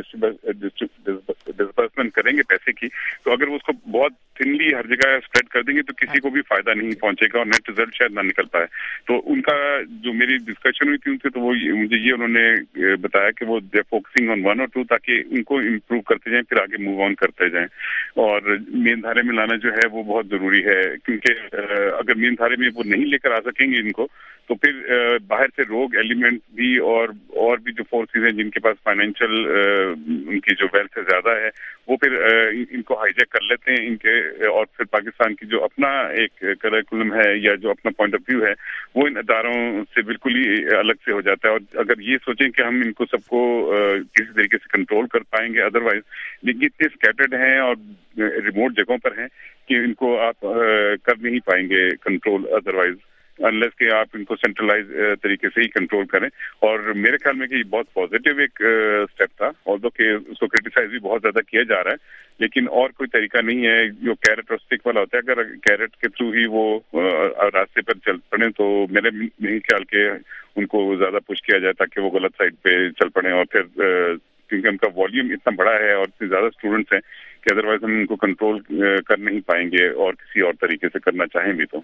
ڈسبرسمنٹ کریں گے پیسے کی، تو اگر وہ اس کو بہت تھنلی ہر جگہ اسپریڈ کر دیں گے تو کسی کو بھی فائدہ نہیں پہنچے گا اور نیٹ ریزلٹ شاید نہ نکل پائے۔ تو ان کا جو میری ڈسکشن ہوئی تھی ان سے، تو وہ مجھے یہ انہوں نے بتایا کہ وہ دے فوکسنگ آن ون اور ٹو، تاکہ ان کو امپروو کرتے جائیں، پھر آگے موو آن کرتے جائیں۔ اور مین دھارے میں لانا جو ہے وہ بہت ضروری ہے، کیونکہ اگر مین دھارے میں وہ نہیں لے کر آ سکیں گے ان کو، تو پھر باہر سے روگ ایلیمنٹ بھی اور اور بھی جو فورسز ہیں جن کے پاس فائنینشیل ان کی جو ویلتھ زیادہ ہے، وہ پھر ان کو ہائی جیک کر لیتے ہیں ان کے، اور پھر پاکستان کی جو اپنا ایک کریکولم ہے یا جو اپنا پوائنٹ آف ویو ہے وہ ان اداروں سے بالکل ہی الگ سے ہو جاتا ہے۔ اور اگر یہ سوچیں کہ ہم ان کو سب کو کسی طریقے سے کنٹرول کر پائیں گے، ادروائز لیکن اتنے اسکیٹرڈ ہیں اور ریموٹ جگہوں پر ہیں کہ ان کو آپ کر نہیں پائیں گے کنٹرول ادروائز، انلیس کہ آپ ان کو سینٹرلائز طریقے سے ہی کنٹرول کریں۔ اور میرے خیال میں کہ یہ بہت پازیٹیو ایک اسٹیپ تھا، آلدو کہ اس کو کرٹیسائز بھی بہت زیادہ کیا جا رہا ہے، لیکن اور کوئی طریقہ نہیں ہے جو کیرٹ اور اسٹک والا ہوتا ہے۔ اگر کیرٹ کے تھرو ہی وہ راستے پر چل پڑے تو میرے نہیں خیال کہ ان کو زیادہ پش کیا جائے تاکہ وہ غلط سائڈ پہ چل پڑے، اور پھر کیونکہ ان کا والیوم اتنا بڑا ہے اور اتنے زیادہ اسٹوڈنٹس ہیں کہ ادروائز ہم ان کو کنٹرول کر نہیں پائیں گے، اور کسی اور طریقے سے کرنا چاہیں بھی تو۔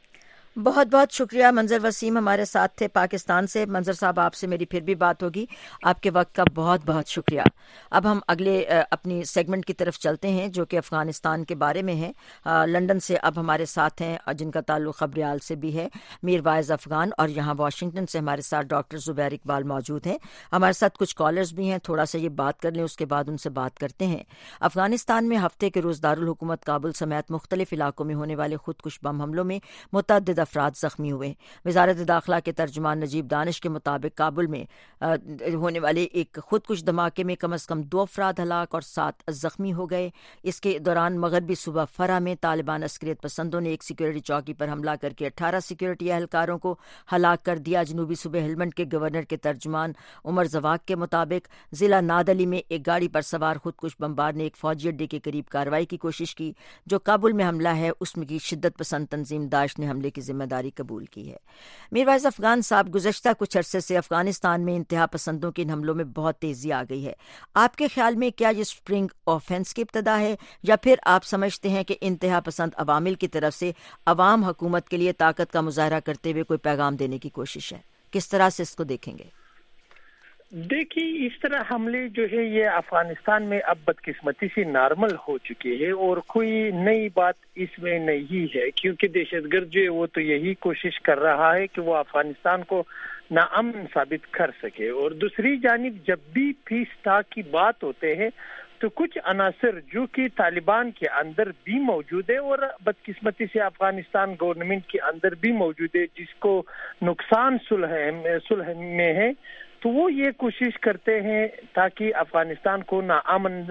بہت بہت شکریہ منظر وسیم ہمارے ساتھ تھے پاکستان سے۔ منظر صاحب، آپ سے میری پھر بھی بات ہوگی، آپ کے وقت کا بہت بہت شکریہ۔ اب ہم اگلے اپنی سیگمنٹ کی طرف چلتے ہیں جو کہ افغانستان کے بارے میں ہے۔ لندن سے اب ہمارے ساتھ ہیں جن کا تعلق خبریال سے بھی ہے، میر وائز افغان، اور یہاں واشنگٹن سے ہمارے ساتھ ڈاکٹر زبیر اقبال موجود ہیں۔ ہمارے ساتھ کچھ کالرز بھی ہیں، تھوڑا سا یہ بات کر لیں اس کے بعد ان سے بات کرتے ہیں۔ افغانستان میں ہفتے کے روز دارالحکومت کابل سمیت مختلف علاقوں میں ہونے والے خودکش بم حملوں میں متعدد افراد زخمی ہوئے۔ وزارت داخلہ کے ترجمان نجیب دانش کے مطابق کابل میں ہونے والے ایک خودکش دھماکے میں کم از کم دو افراد ہلاک اور سات زخمی ہو گئے۔ اس کے دوران مغربی صوبہ فرا میں طالبان عسکریت پسندوں نے ایک سیکورٹی چوکی پر حملہ کر کے اٹھارہ سیکورٹی اہلکاروں کو ہلاک کر دیا۔ جنوبی صوبہ ہلمند کے گورنر کے ترجمان عمر زواق کے مطابق ضلع نادلی میں ایک گاڑی پر سوار خودکش بمبار نے ایک فوجی اڈے کے قریب کارروائی کی کوشش کی۔ جو کابل میں حملہ ہے اس میں کی شدت پسند تنظیم داعش نے حملے کی ذمہ داری قبول کی ہے۔ میرواعظ افغان صاحب، گزشتہ کچھ عرصے سے افغانستان میں انتہا پسندوں کے ان حملوں میں بہت تیزی آ گئی ہے۔ آپ کے خیال میں کیا یہ اسپرنگ آفینس کی ابتدا ہے، یا پھر آپ سمجھتے ہیں کہ انتہا پسند عوامل کی طرف سے عوام حکومت کے لیے طاقت کا مظاہرہ کرتے ہوئے کوئی پیغام دینے کی کوشش ہے؟ کس طرح سے اس کو دیکھیں گے؟ دیکھیے، اس طرح حملے جو ہے یہ افغانستان میں اب بدقسمتی سے نارمل ہو چکے ہیں، اور کوئی نئی بات اس میں نہیں ہے، کیونکہ دہشت گرد جو ہے وہ تو یہی کوشش کر رہا ہے کہ وہ افغانستان کو ناامن ثابت کر سکے۔ اور دوسری جانب جب بھی پیس ٹاک کی بات ہوتے ہیں تو کچھ عناصر جو کہ طالبان کے اندر بھی موجود ہے اور بدقسمتی سے افغانستان گورنمنٹ کے اندر بھی موجود ہے، جس کو نقصان صلح صلح میں ہے، تو وہ یہ کوشش کرتے ہیں تاکہ افغانستان کو ناامن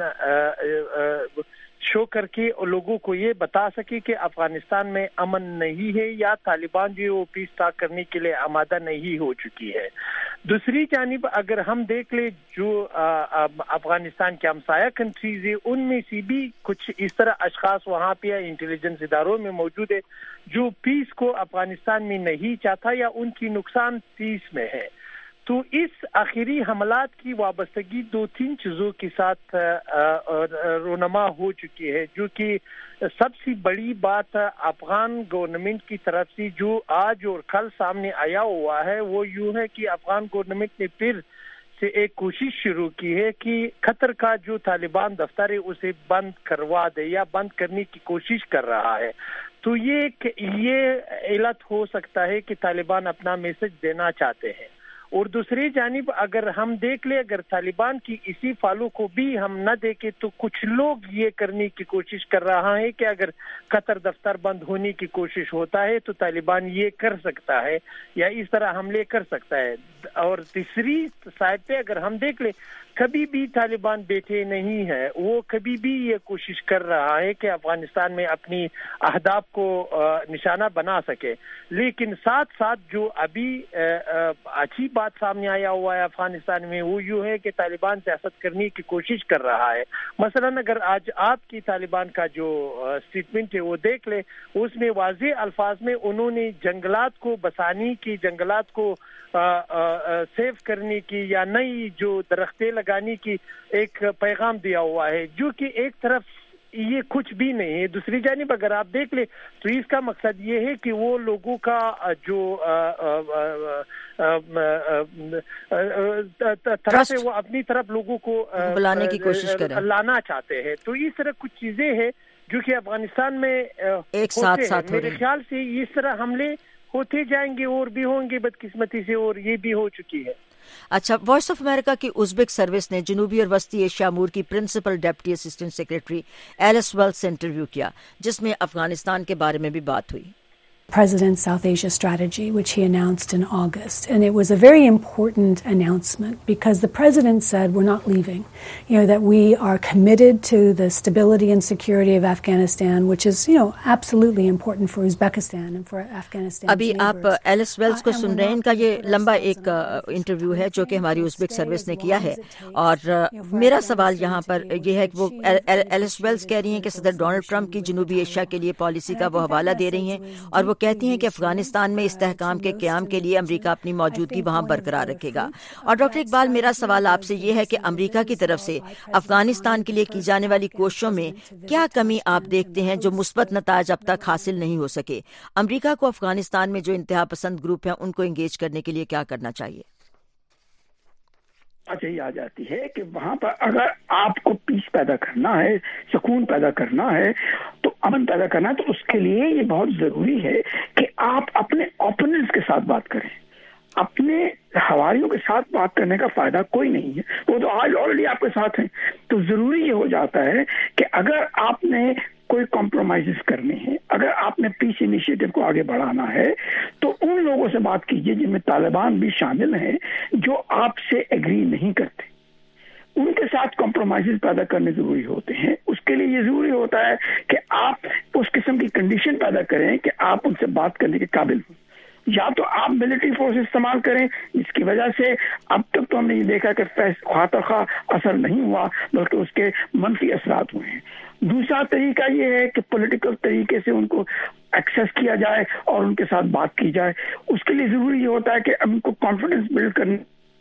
شو کر کے لوگوں کو یہ بتا سکے کہ افغانستان میں امن نہیں ہے، یا طالبان جو وہ پیس ٹاک کرنے کے لیے آمادہ نہیں ہو چکی ہے۔ دوسری جانب اگر ہم دیکھ لیں جو افغانستان کے ہمسایہ کنٹریز ہیں، ان میں سے بھی کچھ اس طرح اشخاص وہاں پہ انٹیلیجنس اداروں میں موجود ہے جو پیس کو افغانستان میں نہیں چاہتا، یا ان کی نقصان پیس میں ہے۔ تو اس آخری حملات کی وابستگی دو تین چیزوں کے ساتھ رونما ہو چکی ہے، جو کہ سب سے بڑی بات افغان گورنمنٹ کی طرف سے جو آج اور کل سامنے آیا ہوا ہے وہ یوں ہے کہ افغان گورنمنٹ نے پھر سے ایک کوشش شروع کی ہے کہ قطر کا جو طالبان دفتر ہے اسے بند کروا دے، یا بند کرنے کی کوشش کر رہا ہے۔ تو یہ یہ علت ہو سکتا ہے کہ طالبان اپنا میسج دینا چاہتے ہیں۔ اور دوسری جانب اگر ہم دیکھ لیں، اگر طالبان کی اسی فالو کو بھی ہم نہ دیکھیں تو کچھ لوگ یہ کرنے کی کوشش کر رہا ہے کہ اگر قطر دفتر بند ہونے کی کوشش ہوتا ہے تو طالبان یہ کر سکتا ہے یا اس طرح حملے کر سکتا ہے۔ اور تیسری سائڈ پہ اگر ہم دیکھ لیں، کبھی بھی طالبان بیٹھے نہیں ہے، وہ کبھی بھی یہ کوشش کر رہا ہے کہ افغانستان میں اپنی اہداف کو نشانہ بنا سکے، لیکن ساتھ ساتھ جو ابھی اچھی بات سامنے آیا ہوا ہے افغانستان میں وہ یوں ہے کہ طالبان سیاست کرنے کی کوشش کر رہا ہے۔ مثلا اگر آج آپ کی طالبان کا جو اسٹیٹمنٹ ہے وہ دیکھ لے، اس میں واضح الفاظ میں انہوں نے جنگلات کو بسانے کی، جنگلات کو سیو کرنے کی یا نئی جو درختیں لگانے کی ایک پیغام دیا ہوا ہے، جو کہ ایک طرف یہ کچھ بھی نہیں ہے۔ دوسری جانب اگر آپ دیکھ لیں تو اس کا مقصد یہ ہے کہ وہ لوگوں کا جو طرف ہے وہ اپنی طرف لوگوں کو بلانے کی کوشش کریں، لانا چاہتے ہیں۔ تو اس طرح کچھ چیزیں ہیں جو کہ افغانستان میں ایک ساتھ ساتھ میرے خیال سے اس طرح حملے ہوتے جائیں گے اور بھی ہوں گے بدقسمتی سے، اور یہ بھی ہو چکی ہے۔ اچھا، وائس آف امریکہ کی ازبک سروس نے جنوبی اور وسطی ایشیا امور کی principal deputy assistant secretary Alice Wells سے انٹرویو کیا، جس میں افغانستان کے بارے میں بھی بات ہوئی۔ President's South Asia strategy, which he announced in August. And it was a very important announcement because the President said we're not leaving. You know, that we are committed to the stability and security of Afghanistan, which is, you know, absolutely important for Uzbekistan and for Afghanistan. ابھی آپ Alice Wells کو سن رہے ہیں، ان کا یہ لمبا ایک interview ہے جو کہ ہماری ازبک سروس نے کیا ہے، اور میرا سوال یہاں پر یہ ہے کہ وہ ایلس ویلز کہہ رہی ہیں کہ صدر ڈونلڈ ٹرمپ کی جنوبی ایشیا کے لیے پالیسی کا وہ حوالہ دے رہی ہیں، اور وہ کہتی ہیں کہ افغانستان میں استحکام کے قیام کے لیے امریکہ اپنی موجودگی وہاں برقرار رکھے گا۔ اور ڈاکٹر اقبال، میرا سوال آپ سے یہ ہے کہ امریکہ کی طرف سے افغانستان کے لیے کی جانے والی کوششوں میں کیا کمی آپ دیکھتے ہیں جو مثبت نتائج اب تک حاصل نہیں ہو سکے؟ امریکہ کو افغانستان میں جو انتہا پسند گروپ ہیں ان کو انگیج کرنے کے لیے کیا کرنا چاہیے؟ یہی آ جاتی ہے کہ وہاں پر اگر آپ کو پیس پیدا کرنا ہے، سکون پیدا کرنا ہے، تو امن پیدا کرنا ہے، تو اس کے لیے یہ بہت ضروری ہے کہ آپ اپنے اوپوننٹس کے ساتھ بات کریں۔ اپنے ہواریوں کے ساتھ بات کرنے کا فائدہ کوئی نہیں ہے، وہ تو آج آلریڈی آپ کے ساتھ ہیں۔ تو ضروری یہ ہو جاتا ہے کہ اگر آپ نے کوئی کمپرومائزز کرنے ہیں، اگر آپ نے پیس انیشیٹو کو آگے بڑھانا ہے، تو ان لوگوں سے بات کیجیے جن میں طالبان بھی شامل ہیں، جو آپ سے ایگری نہیں کرتے، ان کے ساتھ کمپرومائزز پیدا کرنے ضروری ہوتے ہیں۔ اس کے لیے یہ ضروری ہوتا ہے کہ آپ اس قسم کی کنڈیشن پیدا کریں کہ آپ ان سے بات کرنے کے قابل ہوں۔ یا تو آپ ملٹری فورس استعمال کریں، جس کی وجہ سے اب تک تو ہم نے یہ دیکھا کہ خواہ خواہ اثر نہیں ہوا بلکہ اس کے منفی اثرات ہوئے ہیں۔ دوسرا طریقہ یہ ہے کہ پولیٹیکل طریقے سے ان کو ایکسیس کیا جائے اور ان کے ساتھ بات کی جائے. اس کے لیے ضروری یہ ہوتا ہے کہ ان کو کانفیڈنس بلڈ کرنا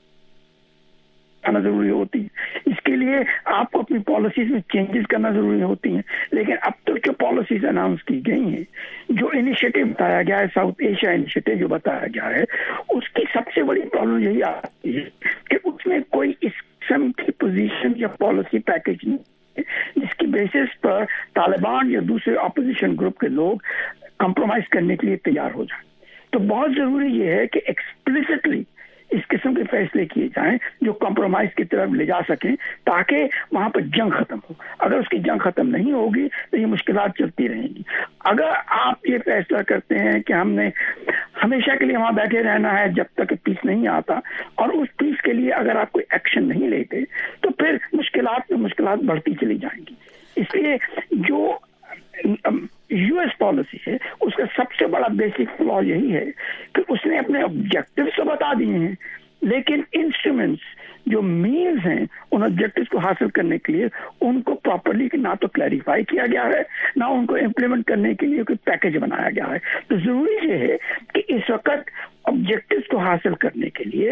ضروری ہوتی ہے. اس کے لیے آپ کو اپنی پالیسیز میں چینجز کرنا ضروری ہوتی ہیں. لیکن اب تک جو پالیسیز اناؤنس کی گئی ہیں, جو انیشیٹو بتایا گیا ہے, ساؤتھ ایشیا انیشیٹو جو بتایا گیا ہے, اس کی سب سے بڑی پرابلم یہی آتی ہے کہ اس میں کوئی اس قسم کی پوزیشن یا پالیسی پیکج نہیں ہے جس کی بیسس پر طالبان یا دوسرے اپوزیشن گروپ کے لوگ کمپرومائز کرنے کے لیے تیار ہو جائیں. تو بہت ضروری یہ ہے کہ ایکسپلسٹلی اس قسم کے فیصلے کیے جائیں جو کمپرومائز کی طرف لے جا سکیں تاکہ وہاں پر جنگ ختم ہو. اگر اس کی جنگ ختم نہیں ہوگی تو یہ مشکلات چلتی رہیں گی. اگر آپ یہ فیصلہ کرتے ہیں کہ ہم نے ہمیشہ کے لیے وہاں بیٹھے رہنا ہے جب تک پیس نہیں آتا, اور اس پیس کے لیے اگر آپ کوئی ایکشن نہیں لیتے تو پھر مشکلات میں مشکلات بڑھتی چلی جائیں گی. اس لیے جو یو ایس پالیسی ہے اس کا سب سے بڑا بیسک فلا یہی ہے کہ اس نے اپنے آبجیکٹیوز تو بتا دیے ہیں, لیکن انسٹرومنٹس جو مینز ہیں ان آبجیکٹیوز کو حاصل کرنے کے لیے ان کو پراپرلی نہ تو کلیریفائی کیا گیا ہے, نہ ان کو امپلیمنٹ کرنے کے لیے کوئی پیکج بنایا گیا ہے. تو ضروری یہ ہے کہ اس وقت آبجیکٹیوز کو حاصل کرنے کے لیے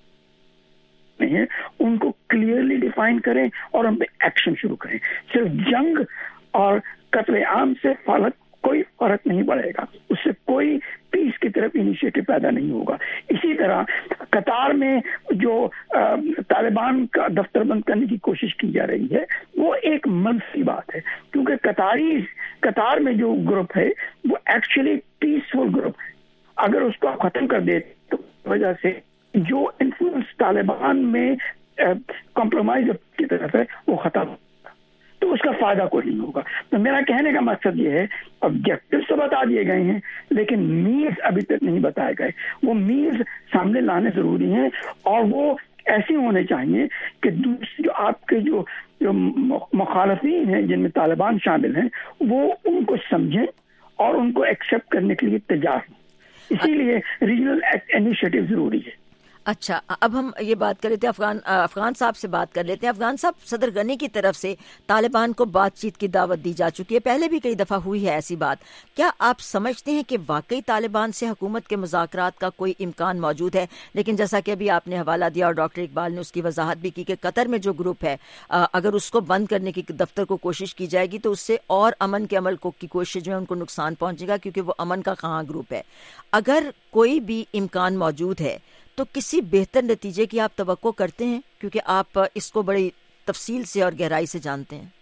ان کو کلیئرلی ڈیفائن کریں اور ان پہ ایکشن شروع کریں. صرف جنگ اور قتل عام سے فرق کوئی فرق نہیں پڑے گا, اس سے کوئی پیس کی طرف انیشیٹو پیدا نہیں ہوگا. اسی طرح قطار میں جو طالبان کا دفتر بند کرنے کی کوشش کی جا رہی ہے وہ ایک منفی بات ہے, کیونکہ قطاری قطار میں جو گروپ ہے وہ ایکچولی پیسفل گروپ ہے. اگر اس کو ختم کر دے تو وجہ سے جو انفلوئنس طالبان میں کمپرومائز کی طرف ہے وہ ختم, تو اس کا فائدہ کوئی نہیں ہوگا. تو میرا کہنے کا مقصد یہ ہے آبجیکٹیو تو بتا دیے گئے ہیں لیکن مینز ابھی تک نہیں بتائے گئے. وہ مینز سامنے لانے ضروری ہیں اور وہ ایسے ہونے چاہیے کہ دوسرے جو آپ کے جو جو مخالفین ہیں جن میں طالبان شامل ہیں وہ ان کو سمجھیں اور ان کو ایکسیپٹ کرنے کے لیے تیار ہوں. اسی لیے ریجنل انیشیٹو ضروری ہے. اچھا, اب ہم یہ بات کر لیتے ہیں افغان افغان صاحب سے بات کر لیتے ہیں. افغان صاحب, صدر غنی کی طرف سے طالبان کو بات چیت کی دعوت دی جا چکی ہے, پہلے بھی کئی دفعہ ہوئی ہے ایسی بات. کیا آپ سمجھتے ہیں کہ واقعی طالبان سے حکومت کے مذاکرات کا کوئی امکان موجود ہے؟ لیکن جیسا کہ ابھی آپ نے حوالہ دیا اور ڈاکٹر اقبال نے اس کی وضاحت بھی کی کہ قطر میں جو گروپ ہے اگر اس کو بند کرنے کی دفتر کو کوشش کی جائے گی تو اس سے اور امن کے عمل کو کی کوشش جو ہے ان کو نقصان پہنچے گا, کیونکہ وہ امن کا خواہاں گروپ ہے. اگر کوئی بھی امکان موجود ہے تو کسی بہتر نتیجے کی آپ توقع کرتے ہیں, کیونکہ آپ اس کو بڑی تفصیل سے اور گہرائی سے جانتے ہیں.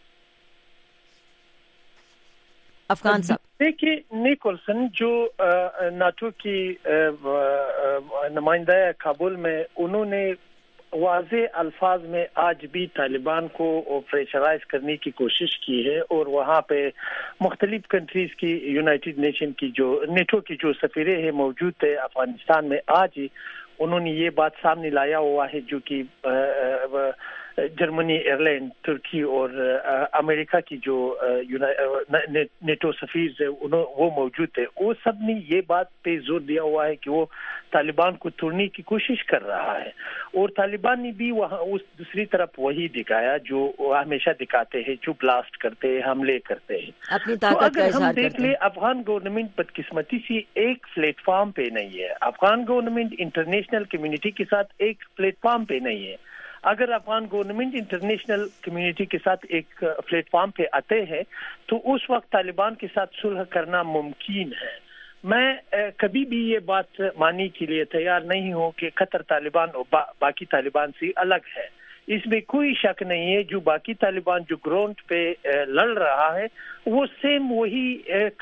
افغان صاحب. دیکھیے نیکولسن جو ناٹو کی نمائندہ کابل میں, انہوں نے واضح الفاظ میں آج بھی طالبان کو پریشرائز کرنے کی کوشش کی ہے, اور وہاں پہ مختلف کنٹریز کی یونائٹڈ نیشن کی جو نیٹو کی جو سفیریں ہیں موجود تھے افغانستان میں, آج انہوں نے یہ بات سامنے لایا ہوا ہے جو کہ جرمنی, ایئرلینڈ, ترکی اور امریکہ کی جو نیٹو سفیر وہ موجود تھے. وہ سب نے یہ بات پہ زور دیا ہوا ہے کہ وہ طالبان کو توڑنے کی کوشش کر رہا ہے, اور طالبان نے بھی وہاں اس دوسری طرف وہی دکھایا جو وہ ہمیشہ دکھاتے ہیں, جو بلاسٹ کرتے ہیں, حملے کرتے ہیں. تو اگر ہم دیکھ لیں افغان گورنمنٹ بدقسمتی سے ایک پلیٹ فارم پہ نہیں ہے. افغان گورنمنٹ انٹرنیشنل کمیونٹی کے ساتھ ایک پلیٹ فارم پہ نہیں ہے. اگر افغان گورنمنٹ انٹرنیشنل کمیونٹی کے ساتھ ایک پلیٹ فارم پہ آتے ہیں تو اس وقت طالبان کے ساتھ صلح کرنا ممکن ہے. میں کبھی بھی یہ بات ماننے کے لیے تیار نہیں ہوں کہ قطر طالبان اور با باقی طالبان سے الگ ہے. اس میں کوئی شک نہیں ہے, جو باقی طالبان جو گراؤنڈ پہ لڑ رہا ہے وہ سیم وہی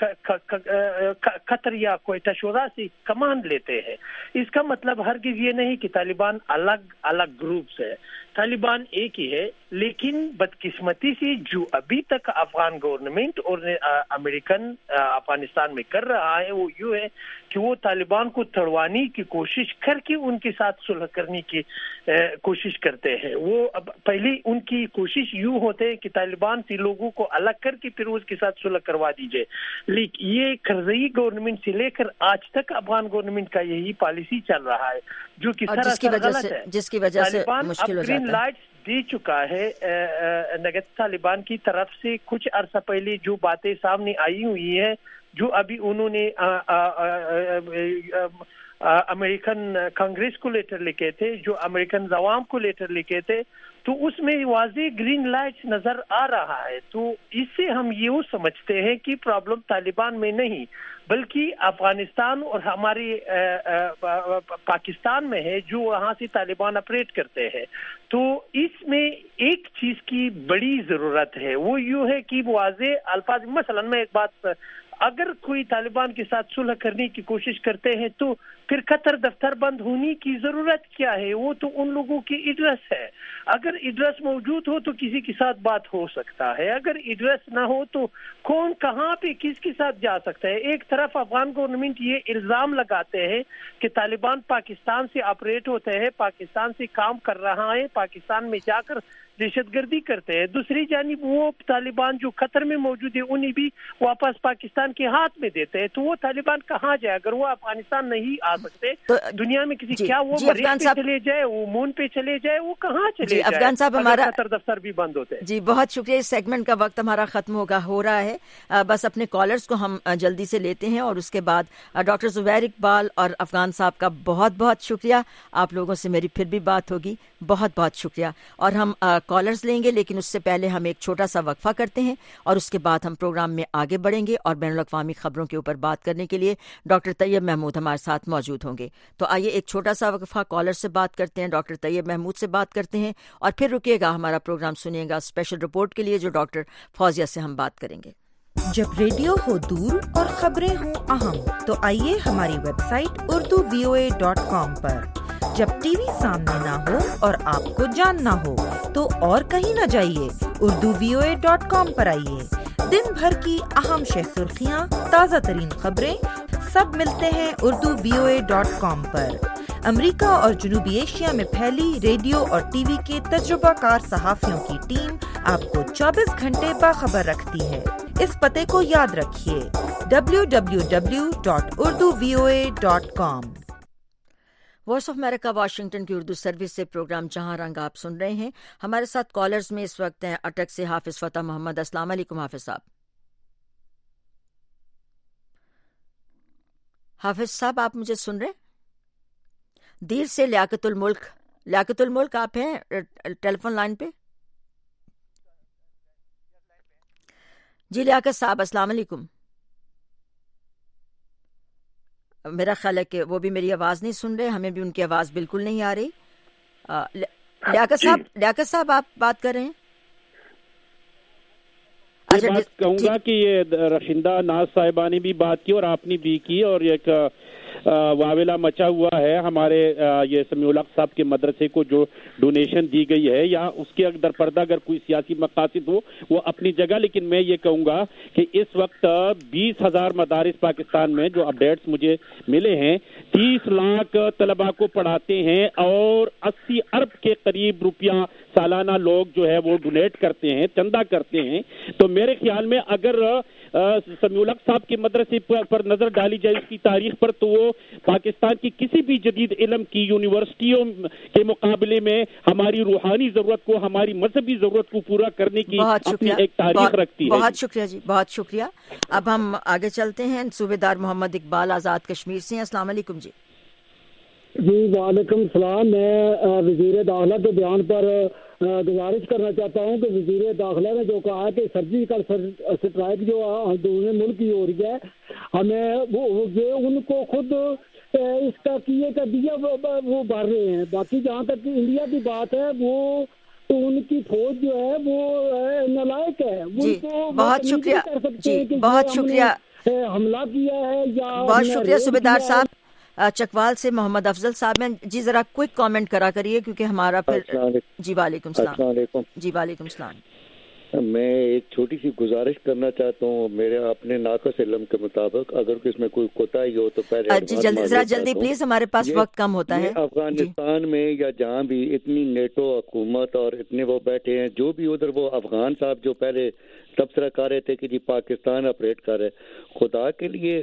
قطر یا کوئٹہ شورا سے کمانڈ لیتے ہیں. اس کا مطلب ہرگز یہ نہیں کہ طالبان الگ الگ گروپس ہے. طالبان ایک ہی ہے, لیکن بدقسمتی سے جو ابھی تک افغان گورنمنٹ اور امریکن افغانستان میں کر رہا ہے وہ یوں ہے کہ وہ طالبان کو تڑوانے کی کوشش کر کے ان کے ساتھ صلح کرنے کی کوشش کرتے ہیں. وہ پہلی ان کی کوشش یوں ہوتے ہے کہ طالبان سے لوگوں کو الگ کر کے پھر اس کے ساتھ صلح کروا دیجیے. لیکن یہ کرزئی گورنمنٹ سے لے کر آج تک افغان گورنمنٹ کا یہی پالیسی چل رہا ہے جو کہ سراسر غلط ہے. جس کی وجہ سے مشکل ہو جاتا ہے. لائٹس دے چکا ہے نگت طالبان کی طرف سے. کچھ عرصہ پہلے جو باتیں سامنے آئی ہوئی ہے جو ابھی انہوں نے امریکن کانگریس کو لیٹر لکھے تھے, جو امریکن عوام کو لیٹر لکھے تھے, تو اس میں واضح گرین لائٹ نظر آ رہا ہے. تو اس سے ہم یہ سمجھتے ہیں کہ پرابلم طالبان میں نہیں بلکہ افغانستان اور ہماری پاکستان میں ہے, جو وہاں سے طالبان آپریٹ کرتے ہیں. تو اس میں ایک چیز کی بڑی ضرورت ہے, وہ یوں ہے کہ واضح الفاظ, مثلا میں ایک بات, اگر کوئی طالبان کے ساتھ صلح کرنے کی کوشش کرتے ہیں تو پھر قطر دفتر بند ہونے کی ضرورت کیا ہے؟ وہ تو ان لوگوں کی ایڈریس ہے. اگر ایڈریس موجود ہو تو کسی کے ساتھ بات ہو سکتا ہے, اگر ایڈریس نہ ہو تو کون کہاں پہ کس کے ساتھ جا سکتا ہے. ایک طرف افغان گورنمنٹ یہ الزام لگاتے ہیں کہ طالبان پاکستان سے آپریٹ ہوتے ہیں, پاکستان سے کام کر رہا ہے, پاکستان میں جا کر دہشت گردی کرتے ہیں. دوسری جانب وہ طالبان جو قطر میں موجود ہے انہیں بھی واپس پاکستان کے ہاتھ میں دیتے ہیں. تو وہ طالبان کہاں جائے؟ اگر وہ افغانستان نہیں آ سکتے تو دنیا میں کسی جی, کیا وہ جی, مریخ پہ چلے جائے, وہ مون پہ چلے جائے, وہ کہاں چلے جی, جائے؟ افغان صاحب ہمارا قطر دفتر بھی بند ہوتے ہیں. جی بہت شکریہ. اس سیگمنٹ کا وقت ہمارا ختم ہوگا ہو رہا ہے. بس اپنے کالرز کو ہم جلدی سے لیتے ہیں اور اس کے بعد ڈاکٹر زبیر اقبال اور افغان صاحب کا بہت بہت شکریہ. آپ لوگوں سے میری پھر بھی بات ہوگی. بہت بہت شکریہ. اور ہم کالرز لیں گے, لیکن اس سے پہلے ہم ایک چھوٹا سا وقفہ کرتے ہیں اور اس کے بعد ہم پروگرام میں آگے بڑھیں گے اور بین الاقوامی خبروں کے اوپر بات کرنے کے لیے ڈاکٹر طیب محمود ہمارے ساتھ موجود ہوں گے. تو آئیے ایک چھوٹا سا وقفہ, کالر سے بات کرتے ہیں, ڈاکٹر طیب محمود سے بات کرتے ہیں اور پھر رکیے گا, ہمارا پروگرام سنیے گا اسپیشل رپورٹ کے لیے جو ڈاکٹر فوزیہ سے ہم بات کریں گے. جب ریڈیو ہو دور اور خبریں ہوں اہم تو آئیے ہماری website Urdu V O A dot com پر. جب ٹی وی سامنے نہ ہو اور آپ کو جاننا ہو تو اور کہیں نہ جائیے, Urdu V O A dot com پر آئیے. دن بھر کی اہم شہ سرخیاں, تازہ ترین خبریں سب ملتے ہیں Urdu V O A dot com پر. امریکہ اور جنوبی ایشیا میں پھیلی ریڈیو اور ٹی وی کے تجربہ کار صحافیوں کی ٹیم آپ کو چوبیس گھنٹے باخبر رکھتی ہے. اس پتے کو یاد رکھیے, W W W dot Urdu V O A dot com. Voice of America Washington کی اردو سروس سے پروگرام جہاں رنگ آپ سن رہے ہیں. ہمارے ساتھ کالرز میں اس وقت ہیں اٹک سے حافظ فتح محمد. السلام علیکم حافظ صاحب. حافظ صاحب آپ مجھے سن رہے ہیں؟ دیر سے لیاقت الملک. لیاقت الملک آپ ہیں ٹیلی فون لائن پہ؟ جی لیاقت صاحب السلام علیکم. میرا خیال ہے کہ وہ بھی میری آواز نہیں سن رہے, ہمیں بھی ان کی آواز بالکل نہیں آ رہی. لیاقت صاحب لیاقت صاحب آپ بات کر رہے ہیں؟ یہ بات کہوں گا کہ یہ رشندہ ناز صاحبہ نے بھی بات کی اور آپ نے بھی کی, اور ایک واویلا مچا ہوا ہے ہمارے یہ سمیع الحق صاحب کے مدرسے کو جو ڈونیشن دی گئی ہے, یا اس کے در پردہ اگر کوئی سیاسی مقاصد ہو وہ اپنی جگہ. لیکن میں یہ کہوں گا کہ اس وقت بیس ہزار مدارس پاکستان میں جو اپڈیٹس مجھے ملے ہیں, تیس لاکھ طلباء کو پڑھاتے ہیں اور اسی ارب کے قریب روپیہ سالانہ لوگ جو ہے وہ ڈونیٹ کرتے ہیں, چندہ کرتے ہیں. تو میرے خیال میں اگر سمیع الحق صاحب کے مدرسے پر نظر ڈالی جائے اس کی تاریخ پر, تو وہ پاکستان کی کسی بھی جدید علم کی یونیورسٹیوں کے مقابلے میں ہماری روحانی ضرورت کو, ہماری مذہبی ضرورت کو پورا کرنے کی اپنی ایک تاریخ رکھتی ہے. بہت شکریہ جی, بہت شکریہ. اب ہم آگے چلتے ہیں, صوبے دار محمد اقبال آزاد کشمیر سے. السلام علیکم جی. جی وعلیکم السلام. میں وزیر داخلہ کے بیان پر گزارش کرنا چاہتا ہوں کہ وزیر داخلہ نے جو کہا کہ سرجیکل اسٹرائک جو اندرون ملک کی ہو رہی ہے, ہمیں وہ ان کو خود اس کا کیے کا دیا وہ بھر رہے ہیں. باقی جہاں تک انڈیا کی بات ہے, وہ تو ان کی فوج جو ہے وہ نالائق ہے. جی بہت شکریہ جی, بہت شکریہ. حملہ کیا ہے یا بہت شکریہ صوبے دار صاحب. چکوال سے محمد افضل صاحب ہیں جی, ذرا کوئک کامنٹ کرا کریے کیونکہ ہمارا پھر. جی وعلیکم السلام. جی وعلیکم السلام. میں ایک چھوٹی سی گزارش کرنا چاہتا ہوں میرے اپنے ناقص علم کے مطابق, اگر اس میں کوئی کوتاہی ہو تو پہلے جی جلدی ذرا جلدی پلیز, ہمارے پاس وقت کم ہوتا ہے. افغانستان میں یا جہاں بھی اتنی نیٹو حکومت اور اتنے وہ بیٹھے ہیں, جو بھی ادھر وہ افغان صاحب جو پہلے تبصرہ کر رہے تھے کہ جی پاکستان آپریٹ کر رہے, خدا کے لیے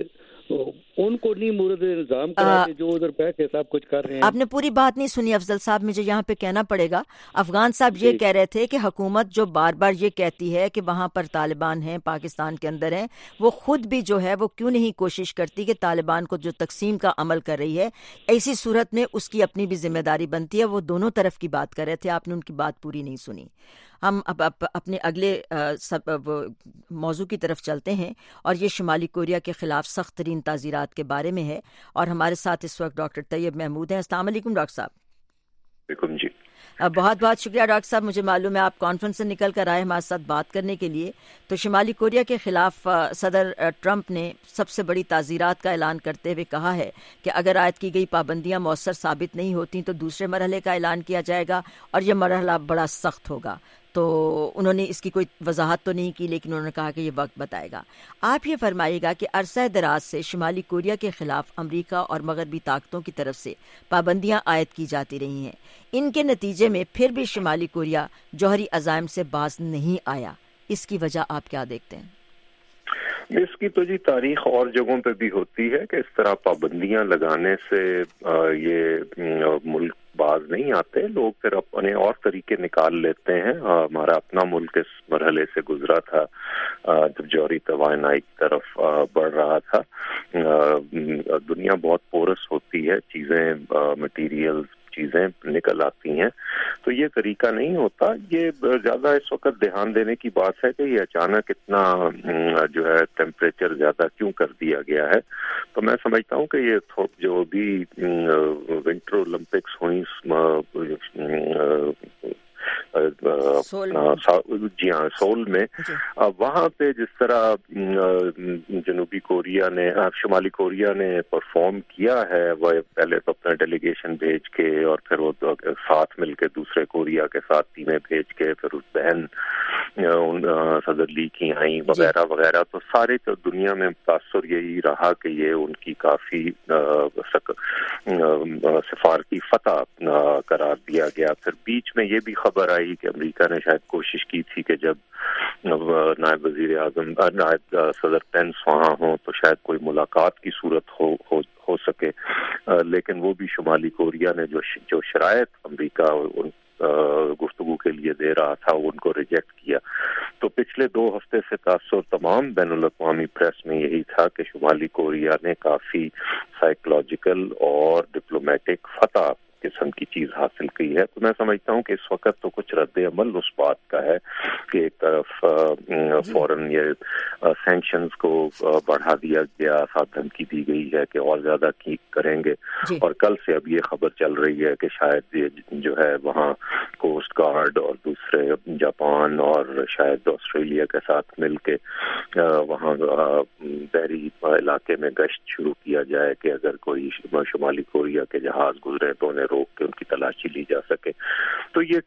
उनको नहीं मुर्द इंतजाम कराते जो उधर बैठे सब कुछ कर रहे हैं। आपने पूरी बात नहीं सुनी अफजल साहब, मुझे यहाँ पे कहना पड़ेगा। अफगान साहब ये कह रहे थे कि हुकूमत जो बार बार ये कहती है कि वहाँ पर तालिबान हैं, पाकिस्तान के अंदर हैं, वो खुद भी जो है वो क्यों नहीं कोशिश करती कि तालिबान को जो तकसीम का अमल कर रही है, ऐसी सूरत में उसकी अपनी भी जिम्मेदारी बनती है। वो दोनों तरफ की बात कर रहे थे, आपने उनकी बात पूरी नहीं सुनी। हम अब अप, अपने अगले आ, सब मौजू की तरफ चलते हैं और ये शुमाली कोरिया के खिलाफ सख्त तरीन ताज़ीरात के बारे में है और हमारे साथ इस वक्त डॉक्टर तैयब महमूद हैं। अस्सलाम वालेकुम डॉक्टर साहब। जी बहुत बहुत शुक्रिया डॉक्टर साहब, मुझे मालूम है आप कॉन्फ्रेंस से निकल कर आए हमारे साथ बात करने के लिए। तो शुमाली कोरिया के खिलाफ सदर ट्रंप ने सबसे बड़ी ताज़ीरात का ऐलान करते हुए कहा है कि अगर आयद की गई पाबंदियां मौसर साबित नहीं होती तो दूसरे मरहले का ऐलान किया जाएगा और यह मरहला बड़ा सख्त होगा। तो उन्होंने इसकी कोई वजाहत तो नहीं की, लेकिन उन्होंने कहा कि ये वक्त बताएगा। आप ये फरमाइएगा कि अरसा दराज से शुमाली कोरिया के खिलाफ अमरीका और मगरबी ताकतों की तरफ से पाबंदियां आयद की जाती रही हैं, इनके नतीजे में फिर भी शुमाली कोरिया जौहरी अज़ाइम से बाज नहीं आया, इसकी वजह आप क्या देखते हैं? इसकी तो जी तारीख और जगहों पे भी होती है कि इस तरह पाबंदियां लगाने से ये मुल्क बाज नहीं आते, लोग फिर अपने और तरीके निकाल लेते हैं। हमारा अपना मुल्क इस मरहले से गुजरा था जब जौहरी तवानाई की तरफ बढ़ रहा था। दुनिया बहुत पोरस होती है, चीज़ें मटीरियल्स चीज़ें निकल आती हैं, तो ये तरीका नहीं होता। ये ज़्यादा इस वक्त ध्यान देने की बात है कि ये अचानक इतना जो है टेम्परेचर ज़्यादा क्यों कर दिया गया है। तो मैं समझता हूँ कि ये जो भी विंटर ओलंपिक्स हुई जी हाँ सोल में, वहाँ पे जिस तरह जनूबी कोरिया ने शुमाली कोरिया ने परफॉर्म किया है, वह पहले तो अपना डेलीगेशन भेज के और फिर वो साथ मिलके दूसरे कोरिया के साथ टीमें भेज के फिर उस बहन सदर ली की आई वगैरह वगैरह, तो सारे तो दुनिया में तासुर यही रहा कि ये उनकी काफी सिफारती फतह करार दिया गया। फिर बीच में ये भी खबर आई कि अमेरिका ने शायद कोशिश की थी कि जब नायब वजीर आजम नायब सदर पेंस वहाँ हो तो शायद कोई मुलाकात की सूरत हो हो हो सके, लेकिन वो भी शुमाली कोरिया ने जो जो शरायत अमेरिका उन गुफ्तगू के लिए दे रहा था उनको रिजेक्ट किया। तो पिछले दो हफ्ते से तासुर तमाम बैनुल अक़वामी प्रेस में यही था कि शुमाली कोरिया ने काफी साइकोलॉजिकल और डिप्लोमेटिक फतह किस्म की चीज हासिल की है। तो मैं समझता हूँ कि इस वक्त तो कुछ रद्द अमल उस बात का है कि एक तरफ फौरन ये सैंक्शंस को बढ़ा दिया गया, साथ धमकी दी गई है कि और ज्यादा की करेंगे, और कल से अब ये खबर चल रही है कि शायद ये जो है वहाँ कोस्ट गार्ड और दूसरे जापान और शायद ऑस्ट्रेलिया के साथ मिलके वहाँ बहरी इलाके में गश्त शुरू किया जाए कि अगर कोई शुमाली कोरिया के जहाज गुजरे तो उन्हें रोक के उनकी तलाशी ली जा सके। तो ये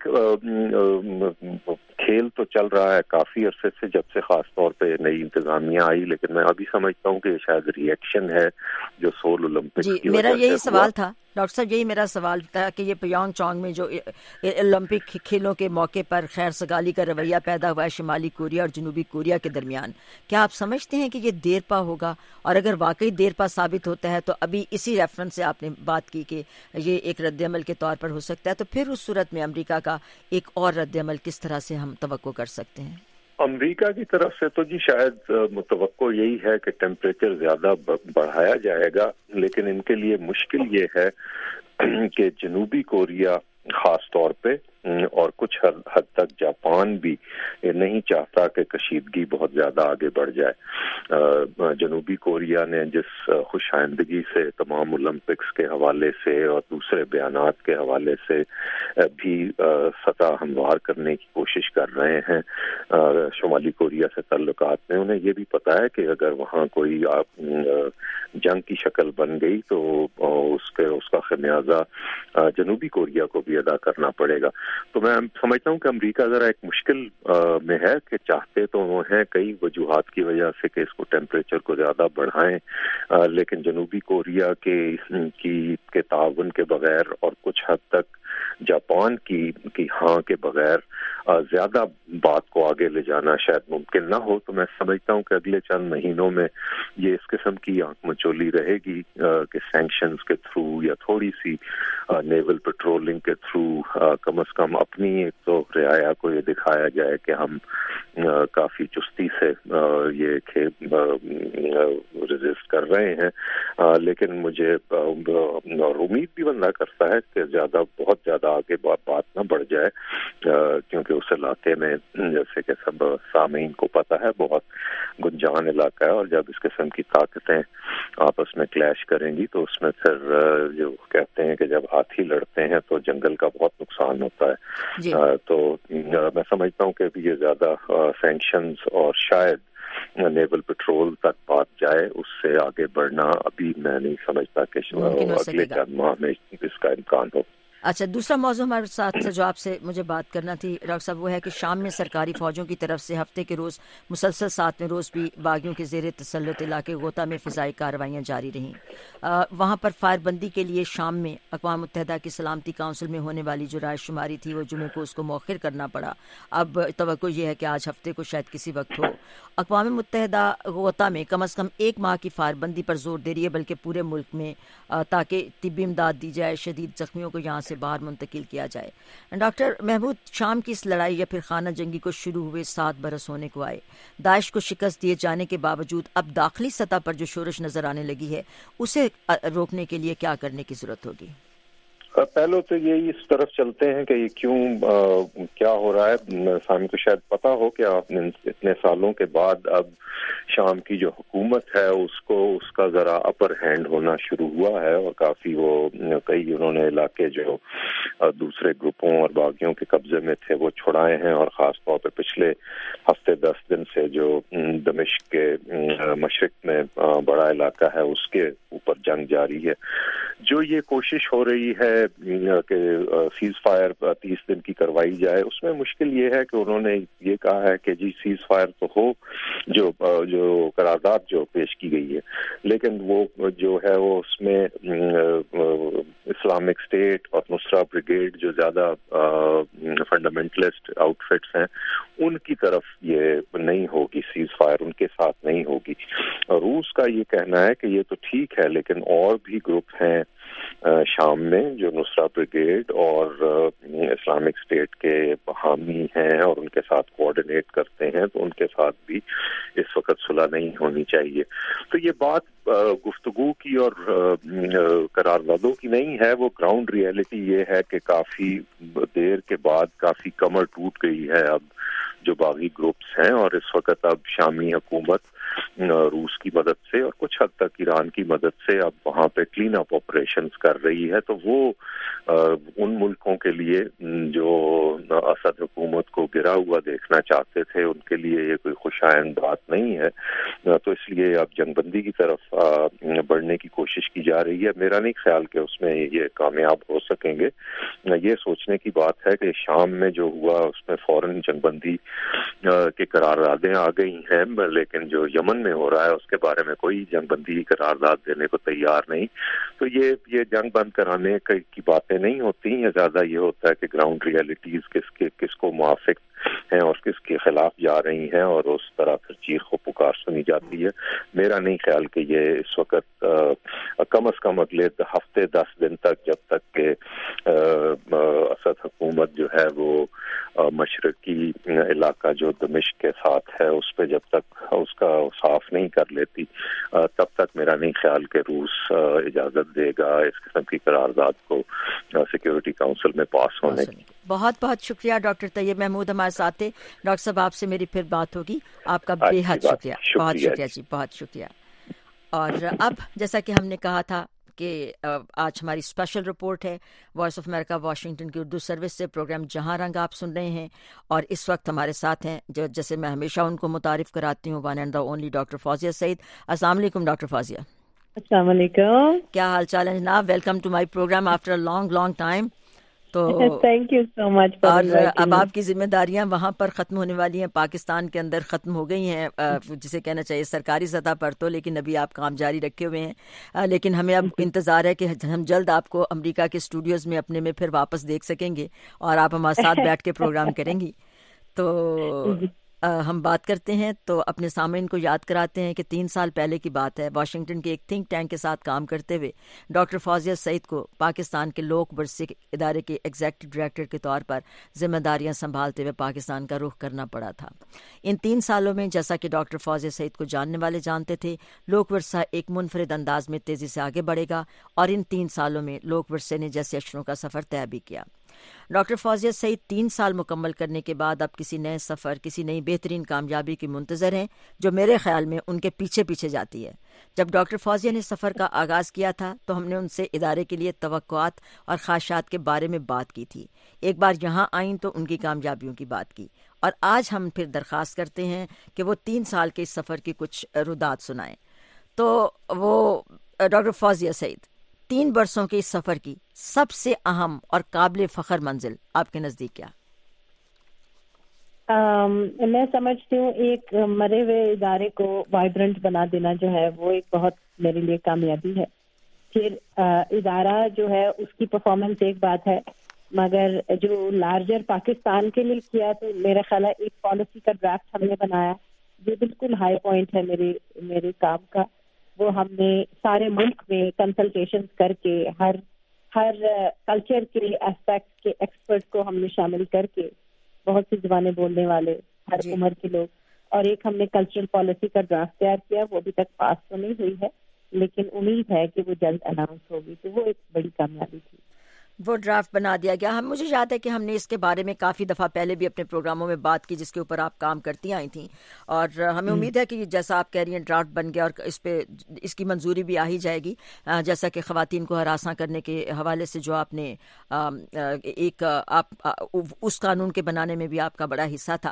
खेल तो चल रहा है काफी अरसे से, जब से खास तौर पे नई इंतजामिया आई, लेकिन मैं अभी समझता हूँ कि शायद रिएक्शन है जो सोल ओलंपिक्स की मेरा यही सवाल था डॉक्टर साहब, यही मेरा सवाल था कि ये प्योंग चोंग में जो ओलंपिक खेलों के मौके पर खैर सगाली का रवैया पैदा हुआ है शुमाली कोरिया और जनूबी कोरिया के दरमियान, क्या आप समझते हैं कि ये देरपा होगा? और अगर वाकई देरपा साबित होता है तो अभी इसी रेफरेंस से आपने बात की कि ये एक रद्द-ए-अमल के तौर पर हो सकता है, तो फिर उस सूरत में अमेरिका का एक और रद्द-ए-अमल किस तरह से हम तवक्को कर सकते हैं? अमेरिका की तरफ से तो जी शायद मुतवक्को यही है कि टेम्परेचर ज्यादा बढ़ाया जाएगा, लेकिन इनके लिए मुश्किल ये है कि जनूबी कोरिया खास तौर पे और कुछ हद तक जापान भी नहीं चाहता कि कशीदगी बहुत ज्यादा आगे बढ़ जाए। जनूबी कोरिया ने जिस खुशाइंदगी से तमाम ओलंपिक्स के हवाले से और दूसरे बयानात के हवाले से भी सतह हमवार करने की कोशिश कर रहे हैं शुमाली कोरिया से ताल्लुकात में, उन्हें ये भी पता है कि अगर वहाँ कोई जंग की शक्ल बन गई तो उसके उसका खमियाजा जनूबी कोरिया को भी अदा करना पड़ेगा। तो मैं समझता हूँ कि अमेरिका जरा एक मुश्किल में है कि चाहते तो वो हैं कई वजूहात की वजह से कि इसको टेम्परेचर को ज्यादा बढ़ाएं, लेकिन जनूबी कोरिया के की के ताउन के बगैर और कुछ हद तक جاپان کی کی ہاں کے بغیر زیادہ بات کو آگے لے جانا شاید ممکن نہ ہو. تو میں سمجھتا ہوں کہ اگلے چند مہینوں میں یہ اس قسم کی آنکھ مچولی رہے گی کہ سینکشنز کے تھرو یا تھوڑی سی نیول پیٹرولنگ کے تھرو کم از کم اپنی ایک تو رعایا کو یہ دکھایا جائے کہ ہم کافی چستی سے یہ ریزسٹ کر رہے ہیں. لیکن مجھے اور امید بھی بندہ کرتا ہے کہ زیادہ بہت زیادہ آگے بات نہ بڑھ جائے, کیونکہ اس علاقے میں جیسے کہ سب سامعین کو پتہ ہے بہت گنجان علاقہ ہے, اور جب اس قسم کی طاقتیں آپس میں کلیش کریں گی تو اس میں پھر جو کہتے ہیں کہ جب ہاتھی لڑتے ہیں تو جنگل کا بہت نقصان ہوتا ہے جی. تو میں سمجھتا ہوں کہ یہ زیادہ سینکشنز اور شاید نیول پیٹرول تک بات جائے, اس سے آگے بڑھنا ابھی میں نہیں سمجھتا کہ اگلے چند ماہ میں اس کا امکان ہو. اچھا, دوسرا موضوع ہمارے ساتھ جو آپ سے مجھے بات کرنا تھی ڈاکٹر صاحب, وہ ہے کہ شام میں سرکاری فوجوں کی طرف سے ہفتے کے روز مسلسل ساتویں روز بھی باغیوں کے زیر تسلط علاقے غوطہ میں فضائی کارروائیاں جاری رہیں. وہاں پر فائر بندی کے لیے شام میں اقوام متحدہ کی سلامتی کونسل میں ہونے والی جو رائے شماری تھی وہ جمعے کو اس کو مؤخر کرنا پڑا. اب توقع یہ ہے کہ آج ہفتے کو شاید کسی وقت ہو. اقوام متحدہ غوطہ میں کم از کم ایک ماہ کی فائر بندی پر زور دے رہی ہے, بلکہ پورے ملک میں, تاکہ طبی امداد دی جائے, شدید زخمیوں کو یہاں سے باہر منتقل کیا جائے. ڈاکٹر محمود, شام کی اس لڑائی یا پھر خانہ جنگی کو شروع ہوئے سات برس ہونے کو آئے. داعش کو شکست دیے جانے کے باوجود اب داخلی سطح پر جو شورش نظر آنے لگی ہے اسے روکنے کے لیے کیا کرنے کی ضرورت ہوگی؟ پہلے تو یہ اس طرف چلتے ہیں کہ یہ کیوں آ, کیا ہو رہا ہے. سامع کو شاید پتا ہو کہ آپ نے اتنے سالوں کے بعد اب شام کی جو حکومت ہے اس کو اس کا ذرا اپر ہینڈ ہونا شروع ہوا ہے, اور کافی وہ کئی انہوں نے علاقے جو دوسرے گروپوں اور باغیوں کے قبضے میں تھے وہ چھڑائے ہیں, اور خاص طور پہ پچھلے ہفتے دس دن سے جو دمشق کے مشرق میں بڑا علاقہ ہے اس کے اوپر جنگ جاری ہے. جو یہ کوشش ہو رہی ہے کہ سیز فائر تیس دن کی کروائی جائے, اس میں مشکل یہ ہے کہ انہوں نے یہ کہا ہے کہ جی سیز فائر تو ہو, جو جو قرارداد جو پیش کی گئی ہے, لیکن وہ جو ہے وہ اس میں اسلامک اسٹیٹ اور نصرہ بریگیڈ جو زیادہ فنڈامنٹلسٹ آؤٹ فٹس ہیں ان کی طرف یہ نہیں ہوگی, سیز فائر ان کے ساتھ نہیں ہوگی. روس کا یہ کہنا ہے کہ یہ تو ٹھیک ہے لیکن اور بھی گروپ ہیں شام میں جو نصرہ بریگیڈ اور اسلامک اسٹیٹ کے حامی ہیں اور ان کے ساتھ کوآرڈینیٹ کرتے ہیں, تو ان کے ساتھ بھی اس وقت صلح نہیں ہونی چاہیے. تو یہ بات گفتگو کی اور قراردادوں کی نہیں ہے, وہ گراؤنڈ ریئلٹی یہ ہے کہ کافی دیر کے بعد کافی کمر ٹوٹ گئی ہے اب جو باغی گروپس ہیں, اور اس وقت اب شامی حکومت روس کی مدد سے اور کچھ حد تک ایران کی مدد سے اب وہاں پہ کلین اپ آپریشنز کر رہی ہے. تو وہ ان ملکوں کے لیے جو اسد حکومت کو گرا ہوا دیکھنا چاہتے تھے ان کے لیے یہ کوئی خوشائند بات نہیں ہے. تو اس لیے اب جنگ بندی کی طرف بڑھنے کی کوشش کی جا رہی ہے. میرا نہیں خیال کہ اس میں یہ کامیاب ہو سکیں گے. یہ سوچنے کی بات ہے کہ شام میں جو ہوا اس میں فوراً جنگ بندی کے قراردادیں آ گئی ہیں, لیکن جو یمن میں ہو رہا ہے اس کے بارے میں کوئی جنگ بندی کی قرارداد دینے کو تیار نہیں. تو یہ یہ جنگ بند کرانے کی باتیں نہیں ہوتی ہیں, زیادہ یہ ہوتا ہے کہ گراؤنڈ ریئلٹیز کس کے کس کو موافق ہیں اور کس کے خلاف جا رہی ہیں, اور اس طرح پھر چیخ و پکار سنی جاتی ہے. میرا نہیں خیال کہ یہ اس وقت آ, کم از کم اگلے ہفتے دس دن تک, جب تک کہ اسد حکومت جو ہے وہ مشرقی علاقہ جو دمشق کے ساتھ ہے اس پہ جب تک اس کا صاف نہیں کر لیتی, تب تک میرا نہیں خیال کہ روس اجازت دے گا اس قسم کی قرارداد کو سیکیورٹی کونسل میں پاس ہونے کی. بہت بہت شکریہ ڈاکٹر طیب محمود ہمارے ساتھ تھے. ڈاکٹر صاحب آپ سے میری پھر بات ہوگی. آپ کا بے حد شکریہ. بہت شکریہ جی, بہت شکریہ. اور اب جیسا کہ ہم نے کہا تھا کہ آج ہماری اسپیشل رپورٹ ہے وائس آف امریکہ واشنگٹن کی اردو سروس سے, پروگرام جہاں رنگ آپ سن رہے ہیں, اور اس وقت ہمارے ساتھ ہیں جو جیسے میں ہمیشہ ان کو متعارف کراتی ہوں, one and the only doctor Fauzia Saeed. السلام علیکم ڈاکٹر فوزیہ. السلام علیکم. کیا حال چال ہے جناب؟ Welcome to my programme after a long long time. تو تھینک یو سو مچ. اور اب آپ کی ذمہ داریاں وہاں پر ختم ہونے والی ہیں, پاکستان کے اندر ختم ہو گئی ہیں, جسے کہنا چاہیے سرکاری سطح پر تو, لیکن ابھی آپ کام جاری رکھے ہوئے ہیں. لیکن ہمیں اب انتظار ہے کہ ہم جلد آپ کو امریکہ کے اسٹوڈیوز میں اپنے میں پھر واپس دیکھ سکیں گے اور آپ ہمارے ساتھ بیٹھ کے پروگرام کریں گی. تو ہم بات کرتے ہیں تو اپنے سامعین کو یاد کراتے ہیں کہ تین سال پہلے کی بات ہے, واشنگٹن کے ایک تھنک ٹینک کے ساتھ کام کرتے ہوئے ڈاکٹر فوزیہ سعید کو پاکستان کے لوک ورثے ادارے کے ایگزیکٹو ڈائریکٹر کے طور پر ذمہ داریاں سنبھالتے ہوئے پاکستان کا رخ کرنا پڑا تھا. ان تین سالوں میں, جیسا کہ ڈاکٹر فوزیہ سعید کو جاننے والے جانتے تھے, لوک ورثہ ایک منفرد انداز میں تیزی سے آگے بڑھے گا, اور ان تین سالوں میں لوک ورثے نے جیسے اشروں کا سفر طے بھی کیا. ڈاکٹر فوزیہ سعید تین سال مکمل کرنے کے بعد اب کسی نئے سفر, کسی نئی بہترین کامیابی کی منتظر ہیں, جو میرے خیال میں ان کے پیچھے پیچھے جاتی ہے. جب ڈاکٹر فوزیہ نے سفر کا آغاز کیا تھا تو ہم نے ان سے ادارے کے لیے توقعات اور خواہشات کے بارے میں بات کی تھی. ایک بار یہاں آئیں تو ان کی کامیابیوں کی بات کی, اور آج ہم پھر درخواست کرتے ہیں کہ وہ تین سال کے اس سفر کی کچھ رودات سنائیں. تو وہ ڈاکٹر فوزیہ سعید, تین برسوں کے اس سفر کی سب سے اہم اور قابل فخر منزل آپ کے نزدیک کیا؟ آم, میں سمجھتی ہوں ایک مرے ہوئے ادارے کو وائبرنٹ بنا دینا جو ہے وہ ایک بہت میرے لیے کامیابی ہے. پھر آ, ادارہ جو ہے اس کی پرفارمنس ایک بات ہے, مگر جو لارجر پاکستان کے لیے کیا تو میرا خیال ہے ایک پالیسی کا ڈرافٹ ہم نے بنایا جو بالکل ہائی پوائنٹ ہے میرے میرے کام کا. وہ ہم نے سارے ملک میں کنسلٹیشن کر کے ہر ہر کلچر کے اسپیکٹ کے ایکسپرٹ کو ہم نے شامل کر کے, بہت سی زبانیں بولنے والے, ہر جی. عمر کے لوگ, اور ایک ہم نے کلچرل پالیسی کا ڈرافٹ تیار کیا. وہ ابھی تک پاس تو نہیں ہوئی ہے, لیکن امید ہے کہ وہ جلد اناؤنس ہوگی. تو وہ ایک بڑی کامیابی تھی. وہ ڈرافٹ بنا دیا گیا. ہم مجھے یاد ہے کہ ہم نے اس کے بارے میں کافی دفعہ پہلے بھی اپنے پروگراموں میں بات کی, جس کے اوپر آپ کام کرتی آئی تھیں, اور ہمیں امید ہے کہ جیسا آپ کہہ رہی ہیں ڈرافٹ بن گیا اور اس پہ اس کی منظوری بھی آ ہی جائے گی, جیسا کہ خواتین کو ہراساں کرنے کے حوالے سے جو آپ نے ایک آپ اس قانون کے بنانے میں بھی آپ کا بڑا حصہ تھا.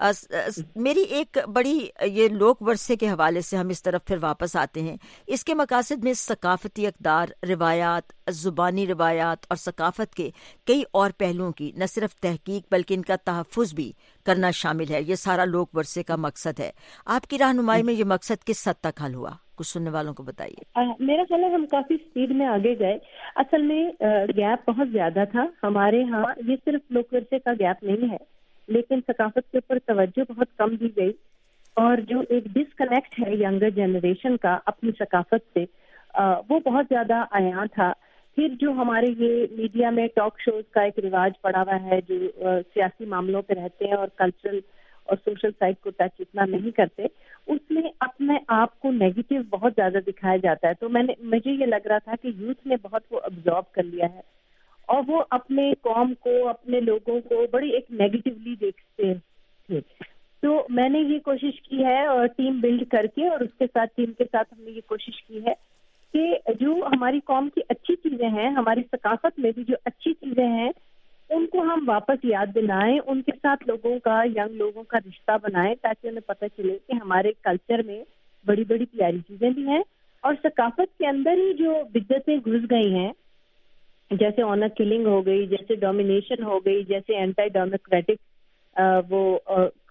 میری ایک بڑی یہ لوک ورثے کے حوالے سے ہم اس طرف پھر واپس آتے ہیں. اس کے مقاصد میں ثقافتی اقدار, روایات, زبانی روایات اور ثقافت کے کئی اور پہلوؤں کی نہ صرف تحقیق بلکہ ان کا تحفظ بھی کرنا شامل ہے. یہ سارا لوک ورثے کا مقصد ہے. آپ کی رہنمائی میں یہ مقصد کس حد تک حل ہوا, کچھ سننے والوں کو بتائیے. میرا خیال ہے ہم کافی سپیڈ میں آگے گئے. اصل میں گیپ بہت زیادہ تھا ہمارے ہاں. یہ صرف لوک ورثے کا گیپ نہیں ہے, لیکن ثقافت کے اوپر توجہ بہت کم دی گئی, اور جو ایک ڈسکنیکٹ ہے ینگر جنریشن کا اپنی ثقافت سے, وہ بہت زیادہ عیاں تھا. پھر جو ہمارے یہ میڈیا میں ٹاک شوز کا ایک رواج پڑا ہوا ہے, جو سیاسی معاملوں پہ رہتے ہیں اور کلچرل اور سوشل سائڈ کو ٹچ اتنا نہیں کرتے, اس میں اپنے آپ کو نیگیٹو بہت زیادہ دکھایا جاتا ہے. تو میں نے مجھے یہ لگ رہا تھا کہ یوتھ نے بہت وہ ابزارو کر لیا ہے, اور وہ اپنے قوم کو, اپنے لوگوں کو بڑی ایک نیگیٹیولی دیکھتے تھے. تو میں نے یہ کوشش کی ہے, اور ٹیم بلڈ کر کے, اور اس کے ساتھ ٹیم کے ساتھ ہم نے یہ کوشش کی ہے کہ جو ہماری قوم کی اچھی چیزیں ہیں, ہماری ثقافت میں بھی جو اچھی چیزیں ہیں, ان کو ہم واپس یاد دلائیں, ان کے ساتھ لوگوں کا, ینگ لوگوں کا رشتہ بنائیں, تاکہ انہیں پتہ چلے کہ ہمارے کلچر میں بڑی بڑی پیاری چیزیں بھی ہیں, اور ثقافت کے اندر ہی جو بدعتیں گھس گئی ہیں, جیسے آنر کلنگ ہو گئی, جیسے ڈومینیشن ہو گئی, جیسے اینٹی ڈیموکریٹک وہ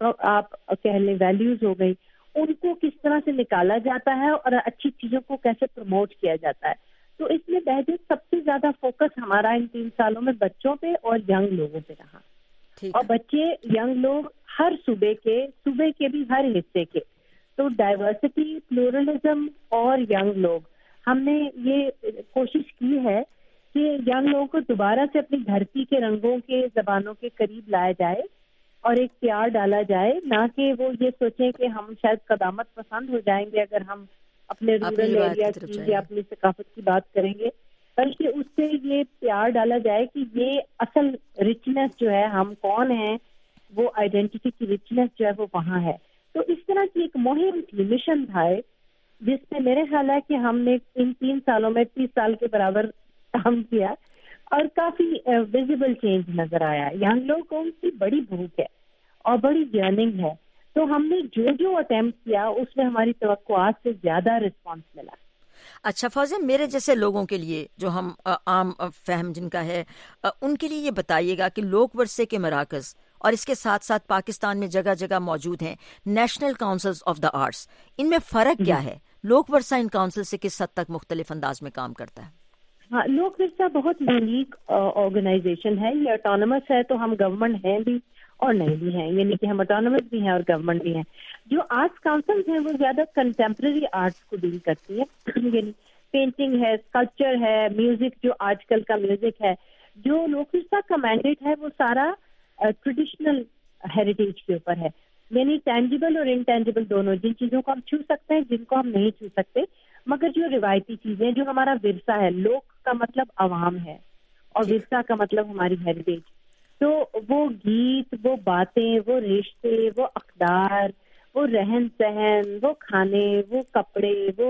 آپ کہہ لیں ویلیوز ہو گئی, ان کو کس طرح سے نکالا جاتا ہے اور اچھی چیزوں کو کیسے پروموٹ کیا جاتا ہے. تو اس میں بہجت سب سے زیادہ فوکس ہمارا ان تین سالوں میں بچوں پہ اور ینگ لوگوں پہ رہا. اور بچے, ینگ لوگ ہر صوبے کے, صوبے کے بھی ہر حصے کے. تو ڈائیورسٹی, پلورلزم اور ینگ لوگ, ہم نے یہ کوشش کی ہے کہ ینگ لوگوں کو دوبارہ سے اپنی دھرتی کے رنگوں کے, زبانوں کے قریب لایا جائے, اور ایک پیار ڈالا جائے, نہ کہ وہ یہ سوچیں کہ ہم شاید قدامت پسند ہو جائیں گے اگر ہم اپنے رورل ایریا کی یا اپنی ثقافت کی بات کریں گے, بلکہ اس سے یہ پیار ڈالا جائے کہ یہ اصل رچنس جو ہے, ہم کون ہیں, وہ آئیڈینٹی کی رچنس جو ہے وہ وہاں ہے. تو اس طرح کی ایک مہم تھی, مشن تھا, جس میں میرے خیال ہے کہ ہم نے ان تین سالوں میں تیس سال کے برابر کام کیا, اور کافی ویزیبل چینج نظر آیا. ینگ لوگوں کی بڑی بھوک ہے اور بڑی جرننگ ہے. تو ہم نے جو جو اٹیمپٹ کیا اس میں ہماری توقعات سے زیادہ رسپانس ملا. اچھا فوزیہ، میرے جیسے لوگوں کے لیے جو ہم عام فہم جن کا ہے، ان کے لیے یہ بتائیے گا کہ لوک ورثے کے مراکز اور اس کے ساتھ ساتھ پاکستان میں جگہ جگہ موجود ہیں National Councils of the Arts, ان میں فرق کیا ہے؟ لوک ورثہ ان کاؤنسل سے کس حد تک مختلف انداز میں کام کرتا ہے؟ ہاں، لوک ورثہ بہت یونیک آرگنائزیشن ہے. یہ آٹونومس ہے، تو ہم گورنمنٹ ہیں بھی اور نہیں بھی ہیں، یعنی کہ ہم آٹونومس بھی ہیں اور گورنمنٹ بھی ہیں. جو آرٹس کاؤنسل ہیں وہ زیادہ کنٹمپرری آرٹس کو ڈیل کرتی ہے، یعنی پینٹنگ ہے، اسکلپچر ہے، میوزک جو آج کل کا میوزک ہے. جو لوک ورثہ کا مینڈیٹ ہے وہ سارا ٹریڈیشنل ہیریٹیج کے اوپر ہے، یعنی ٹینجیبل اور انٹینجیبل دونوں، جن چیزوں کو ہم چھو سکتے ہیں، جن کو ہم نہیں چھو سکتے. مگر جو روایتی چیزیں، جو ہمارا ورثہ ہے، لوک کا مطلب عوام ہے اور ورثہ کا مطلب ہماری ہیریٹیج، تو وہ گیت، وہ باتیں، وہ رشتے، وہ اقدار، وہ رہن سہن، وہ کھانے، وہ کپڑے، وہ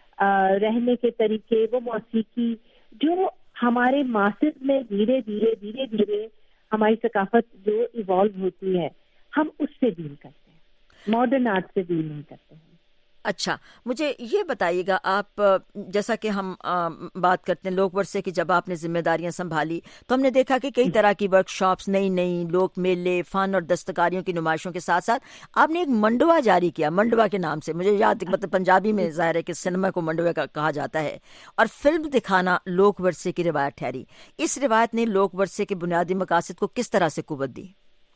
رہنے کے طریقے، وہ موسیقی، جو ہمارے ماسز میں دھیرے دھیرے دھیرے دھیرے ہماری ثقافت جو ایوالو ہوتی ہے، ہم اس سے ڈیل کرتے ہیں، ماڈرن آرٹ سے ڈیل نہیں کرتے ہیں. اچھا مجھے یہ بتائیے گا، آپ جیسا کہ ہم بات کرتے ہیں لوک ورثے کی، جب آپ نے ذمہ داریاں سنبھالی تو ہم نے دیکھا کہ کئی طرح کی ورک شاپس، نئی نئی لوک میلے، فن اور دستکاریوں کی نمائشوں کے ساتھ ساتھ آپ نے ایک منڈوا جاری کیا، منڈوا کے نام سے. مجھے یاد، مطلب پنجابی میں ظاہر ہے کہ سنیما کو منڈوا کا کہا جاتا ہے، اور فلم دکھانا لوک ورثے کی روایت ٹھہری. اس روایت نے لوک ورثے کے بنیادی مقاصد کو کس طرح سے قوت دی؟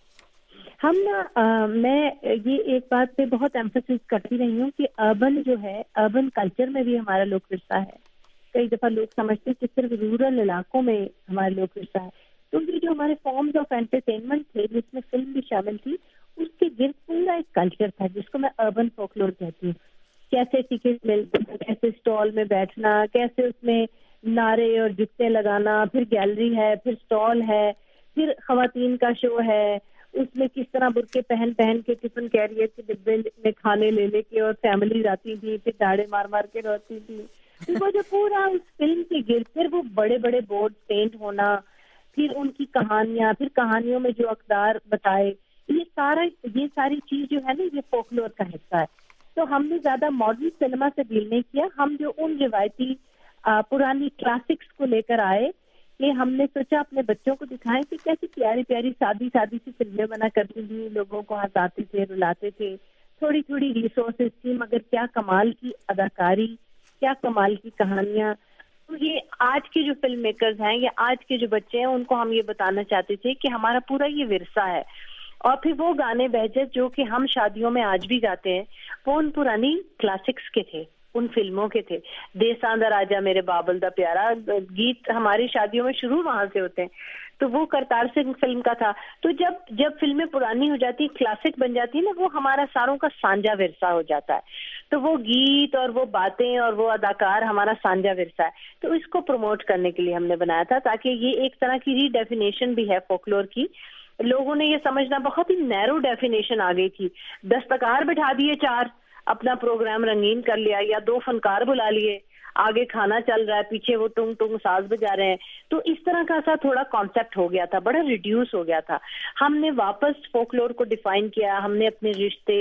ہم نا میں یہ ایک بات پہ بہت ایمفسس کرتی رہی ہوں کہ اربن جو ہے، اربن کلچر میں بھی ہمارا لوک ورثہ ہے. کئی دفعہ لوگ سمجھتے ہیں کہ صرف رورل علاقوں میں ہمارا لوک ورثہ ہے. تو یہ جو ہمارے فارمز آف انٹرٹینمنٹ تھے، جس میں فلم بھی شامل تھی، اس کے گرد پورا ایک کلچر تھا جس کو میں اربن فولکلور کہتی ہوں. کیسے ٹکٹ ملتے، کیسے اسٹال میں بیٹھنا، کیسے اس میں نعرے اور جوتے لگانا، پھر گیلری ہے، پھر اسٹال ہے، پھر خواتین کا شو ہے، اس میں کس طرح برقعے پہن پہن کے ٹفن کیریئر کے ڈبے میں کھانے لے لے کے اور فیملیز آتی تھی، پھر داڑے مار مار کے روتی تھی. وہ جو پورا اس فلم کے گرد، پھر وہ بڑے بڑے بورڈ پینٹ ہونا، پھر ان کی کہانیاں، پھر کہانیوں میں جو اقدار بتائے، یہ سارا یہ ساری چیز جو ہے نا، یہ فولکلور کا حصہ ہے. تو ہم نے زیادہ ماڈرن سنیما سے ڈیل نہیں کیا. ہم جو ان روایتی پرانی کلاسکس کو لے کر آئے کہ ہم نے سوچا اپنے بچوں کو دکھائیں کہ کیسی پیاری پیاری سادی سادی سی فلمیں بنا کرتی تھی، لوگوں کو ہنساتے تھے، رلاتے تھے، تھوڑی تھوڑی ریسورسز تھی، مگر کیا کمال کی اداکاری، کیا کمال کی کہانیاں. تو یہ آج کے جو فلم میکرز ہیں یا آج کے جو بچے ہیں، ان کو ہم یہ بتانا چاہتے تھے کہ ہمارا پورا یہ ورثہ ہے. اور پھر وہ گانے بہجت جو کہ ہم شادیوں میں آج بھی گاتے ہیں، وہ ان پرانی کلاسکس کے تھے، ان فلموں کے تھے. دیساندر راجا میرے بابل دا پیارا گیت ہماری شادیوں میں شروع وہاں سے ہوتے ہیں. تو وہ کرتار سنگھ فلم کا تھا. تو جب جب فلمیں پرانی ہو جاتی، کلاسک بن جاتی نا، وہ ہمارا ساروں کا سانجا ورثہ ہو جاتا ہے. تو وہ گیت اور وہ باتیں اور وہ اداکار ہمارا سانجا ورثہ ہے. تو اس کو پروموٹ کرنے کے لیے ہم نے بنایا تھا، تاکہ یہ ایک طرح کی ری ڈیفینیشن بھی ہے فولکلور کی. لوگوں نے یہ سمجھنا، بہت ہی نیرو ڈیفینیشن آ گئی تھی. دستکار بٹھا دیے چار، اپنا پروگرام رنگین کر لیا، یا دو فنکار بلا لیے، آگے کھانا چل رہا ہے، پیچھے وہ ٹنگ ٹنگ ساز بجا رہے ہیں. تو اس طرح کا سا تھوڑا کانسیپٹ ہو گیا تھا، بڑا ریڈیوس ہو گیا تھا. ہم نے واپس فولکلور کو ڈیفائن کیا. ہم نے اپنے رشتے،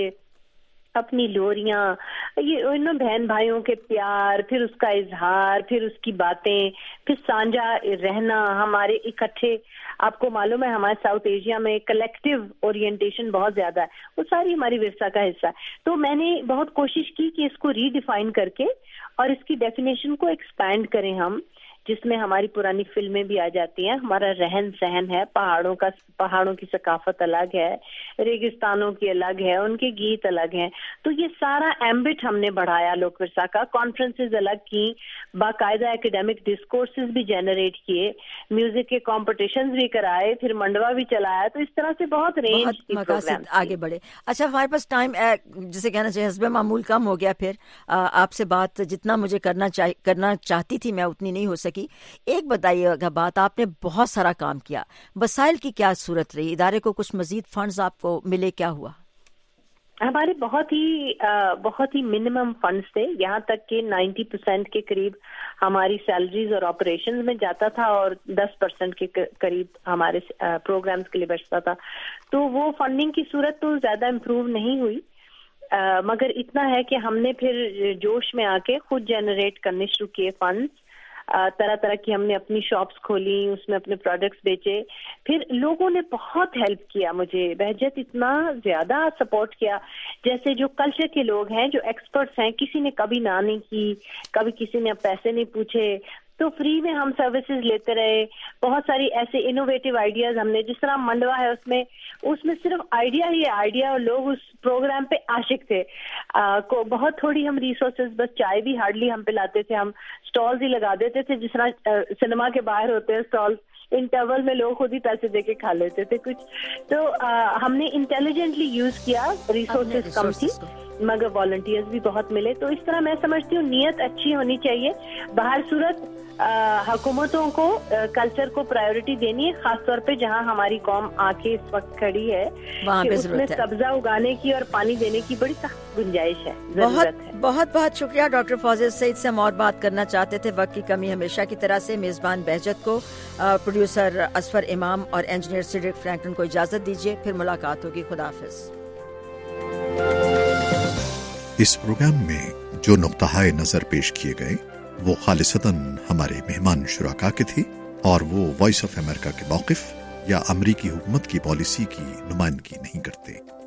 اپنی لوریاں، یہ ان بہن بھائیوں کے پیار، پھر اس کا اظہار، پھر اس کی باتیں، پھر سانجا رہنا، ہمارے اکٹھے. آپ کو معلوم ہے ہمارے ساؤتھ ایشیا میں کلیکٹیو اورینٹیشن بہت زیادہ ہے، وہ ساری ہماری ورثہ کا حصہ ہے. تو میں نے بہت کوشش کی کہ اس کو ری ڈیفائن کر کے اور اس کی ڈیفینیشن کو ایکسپینڈ کریں ہم، جس میں ہماری پرانی فلمیں بھی آ جاتی ہیں، ہمارا رہن سہن ہے، پہاڑوں کا پہاڑوں کی ثقافت الگ ہے، ریگستانوں کی الگ ہے، ان کے گیت الگ ہیں. تو یہ سارا ایمبٹ ہم نے بڑھایا لوک ورثہ کا. کانفرنسز الگ کی، باقاعدہ ایکیڈیمک ڈسکورسز بھی جنریٹ کیے، میوزک کے کمپٹیشنز بھی کرائے، پھر منڈوا بھی چلایا. تو اس طرح سے بہت رینج مقاصد آگے بڑھے. اچھا ہمارے پاس ٹائم جسے کہنا چاہیے حسب معمول کم ہو گیا. پھر آپ سے بات جتنا مجھے کرنا چاہ کرنا چاہتی تھی میں اتنی نہیں ہو سکی. ایک بتائیے گا بات، آپ نے بہت سارا کام کیا، وسائل کی کیا صورت رہی؟ ادارے کو کچھ مزید فنڈز آپ کو ملے؟ کیا ہوا؟ ہمارے بہت ہی بہت ہی منیمم فنڈز تھے، یہاں تک کہ نائنٹی پرسینٹ کے قریب ہماری سیلریز اور آپریشنز میں جاتا تھا، اور دس پرسینٹ کے قریب ہمارے پروگرامز کے لیے بچتا تھا. تو وہ فنڈنگ کی صورت تو زیادہ امپروو نہیں ہوئی. آ, مگر اتنا ہے کہ ہم نے پھر جوش میں آ کے خود جنریٹ کرنے شروع کیے فنڈز. طرح طرح کی ہم نے اپنی شاپس کھولی, اس میں اپنے پروڈکٹس بیچے. پھر لوگوں نے بہت ہیلپ کیا مجھے, بہجت اتنا زیادہ سپورٹ کیا. جیسے جو کلچر کے لوگ ہیں, جو ایکسپرٹس ہیں, کسی نے کبھی نہ نہیں کی, کبھی کسی نے پیسے نہیں پوچھے, تو فری میں ہم سروسز لیتے رہے. بہت ساری ایسے انوویٹیو آئیڈیاز ہم نے, جس طرح منڈوا ہے اس میں اس میں صرف آئیڈیا ہی آئیڈیا, اور لوگ اس پروگرام پہ عاشق تھے. آ, کو بہت تھوڑی ہم ریسورسز, بس چائے بھی ہارڈلی ہم پلاتے تھے, ہم اسٹالز ہی لگا دیتے تھے, جس طرح سنیما کے باہر ہوتے ہیں اسٹال, انٹرول میں لوگ خود ہی پیسے دے کے کھا لیتے تھے کچھ. تو آ, ہم نے انٹیلیجنٹلی یوز کیا, ریسورسز کم تھی مگر والنٹیئرز بھی بہت ملے. تو اس طرح میں سمجھتی ہوں نیت اچھی ہونی چاہیے. باہر صورت حکومتوں کو کلچر کو پرائیورٹی دینی ہے, خاص طور پہ جہاں ہماری قوم آ کے اس وقت کھڑی ہے کہ اس میں سبزہ اگانے کی اور پانی دینے کی بڑی سخت گنجائش ہے, ضرورت ہے. بہت بہت شکریہ ڈاکٹر فوزیہ سعید سے. ہم اور بات کرنا چاہتے تھے, وقت کی کمی ہمیشہ کی طرح سے. میزبان بہجت کو, پروڈیوسر اصفر امام اور انجینئر سیڈرک فرینکلن کو اجازت دیجیے. پھر ملاقات ہوگی. خدا حافظ. اس پروگرام میں جو نقطہ نظر پیش کیے گئے وہ خالصتاً ہمارے مہمان شرکا کے تھے, اور وہ وائس آف امریکہ کے موقف یا امریکی حکومت کی پالیسی کی نمائندگی نہیں کرتے.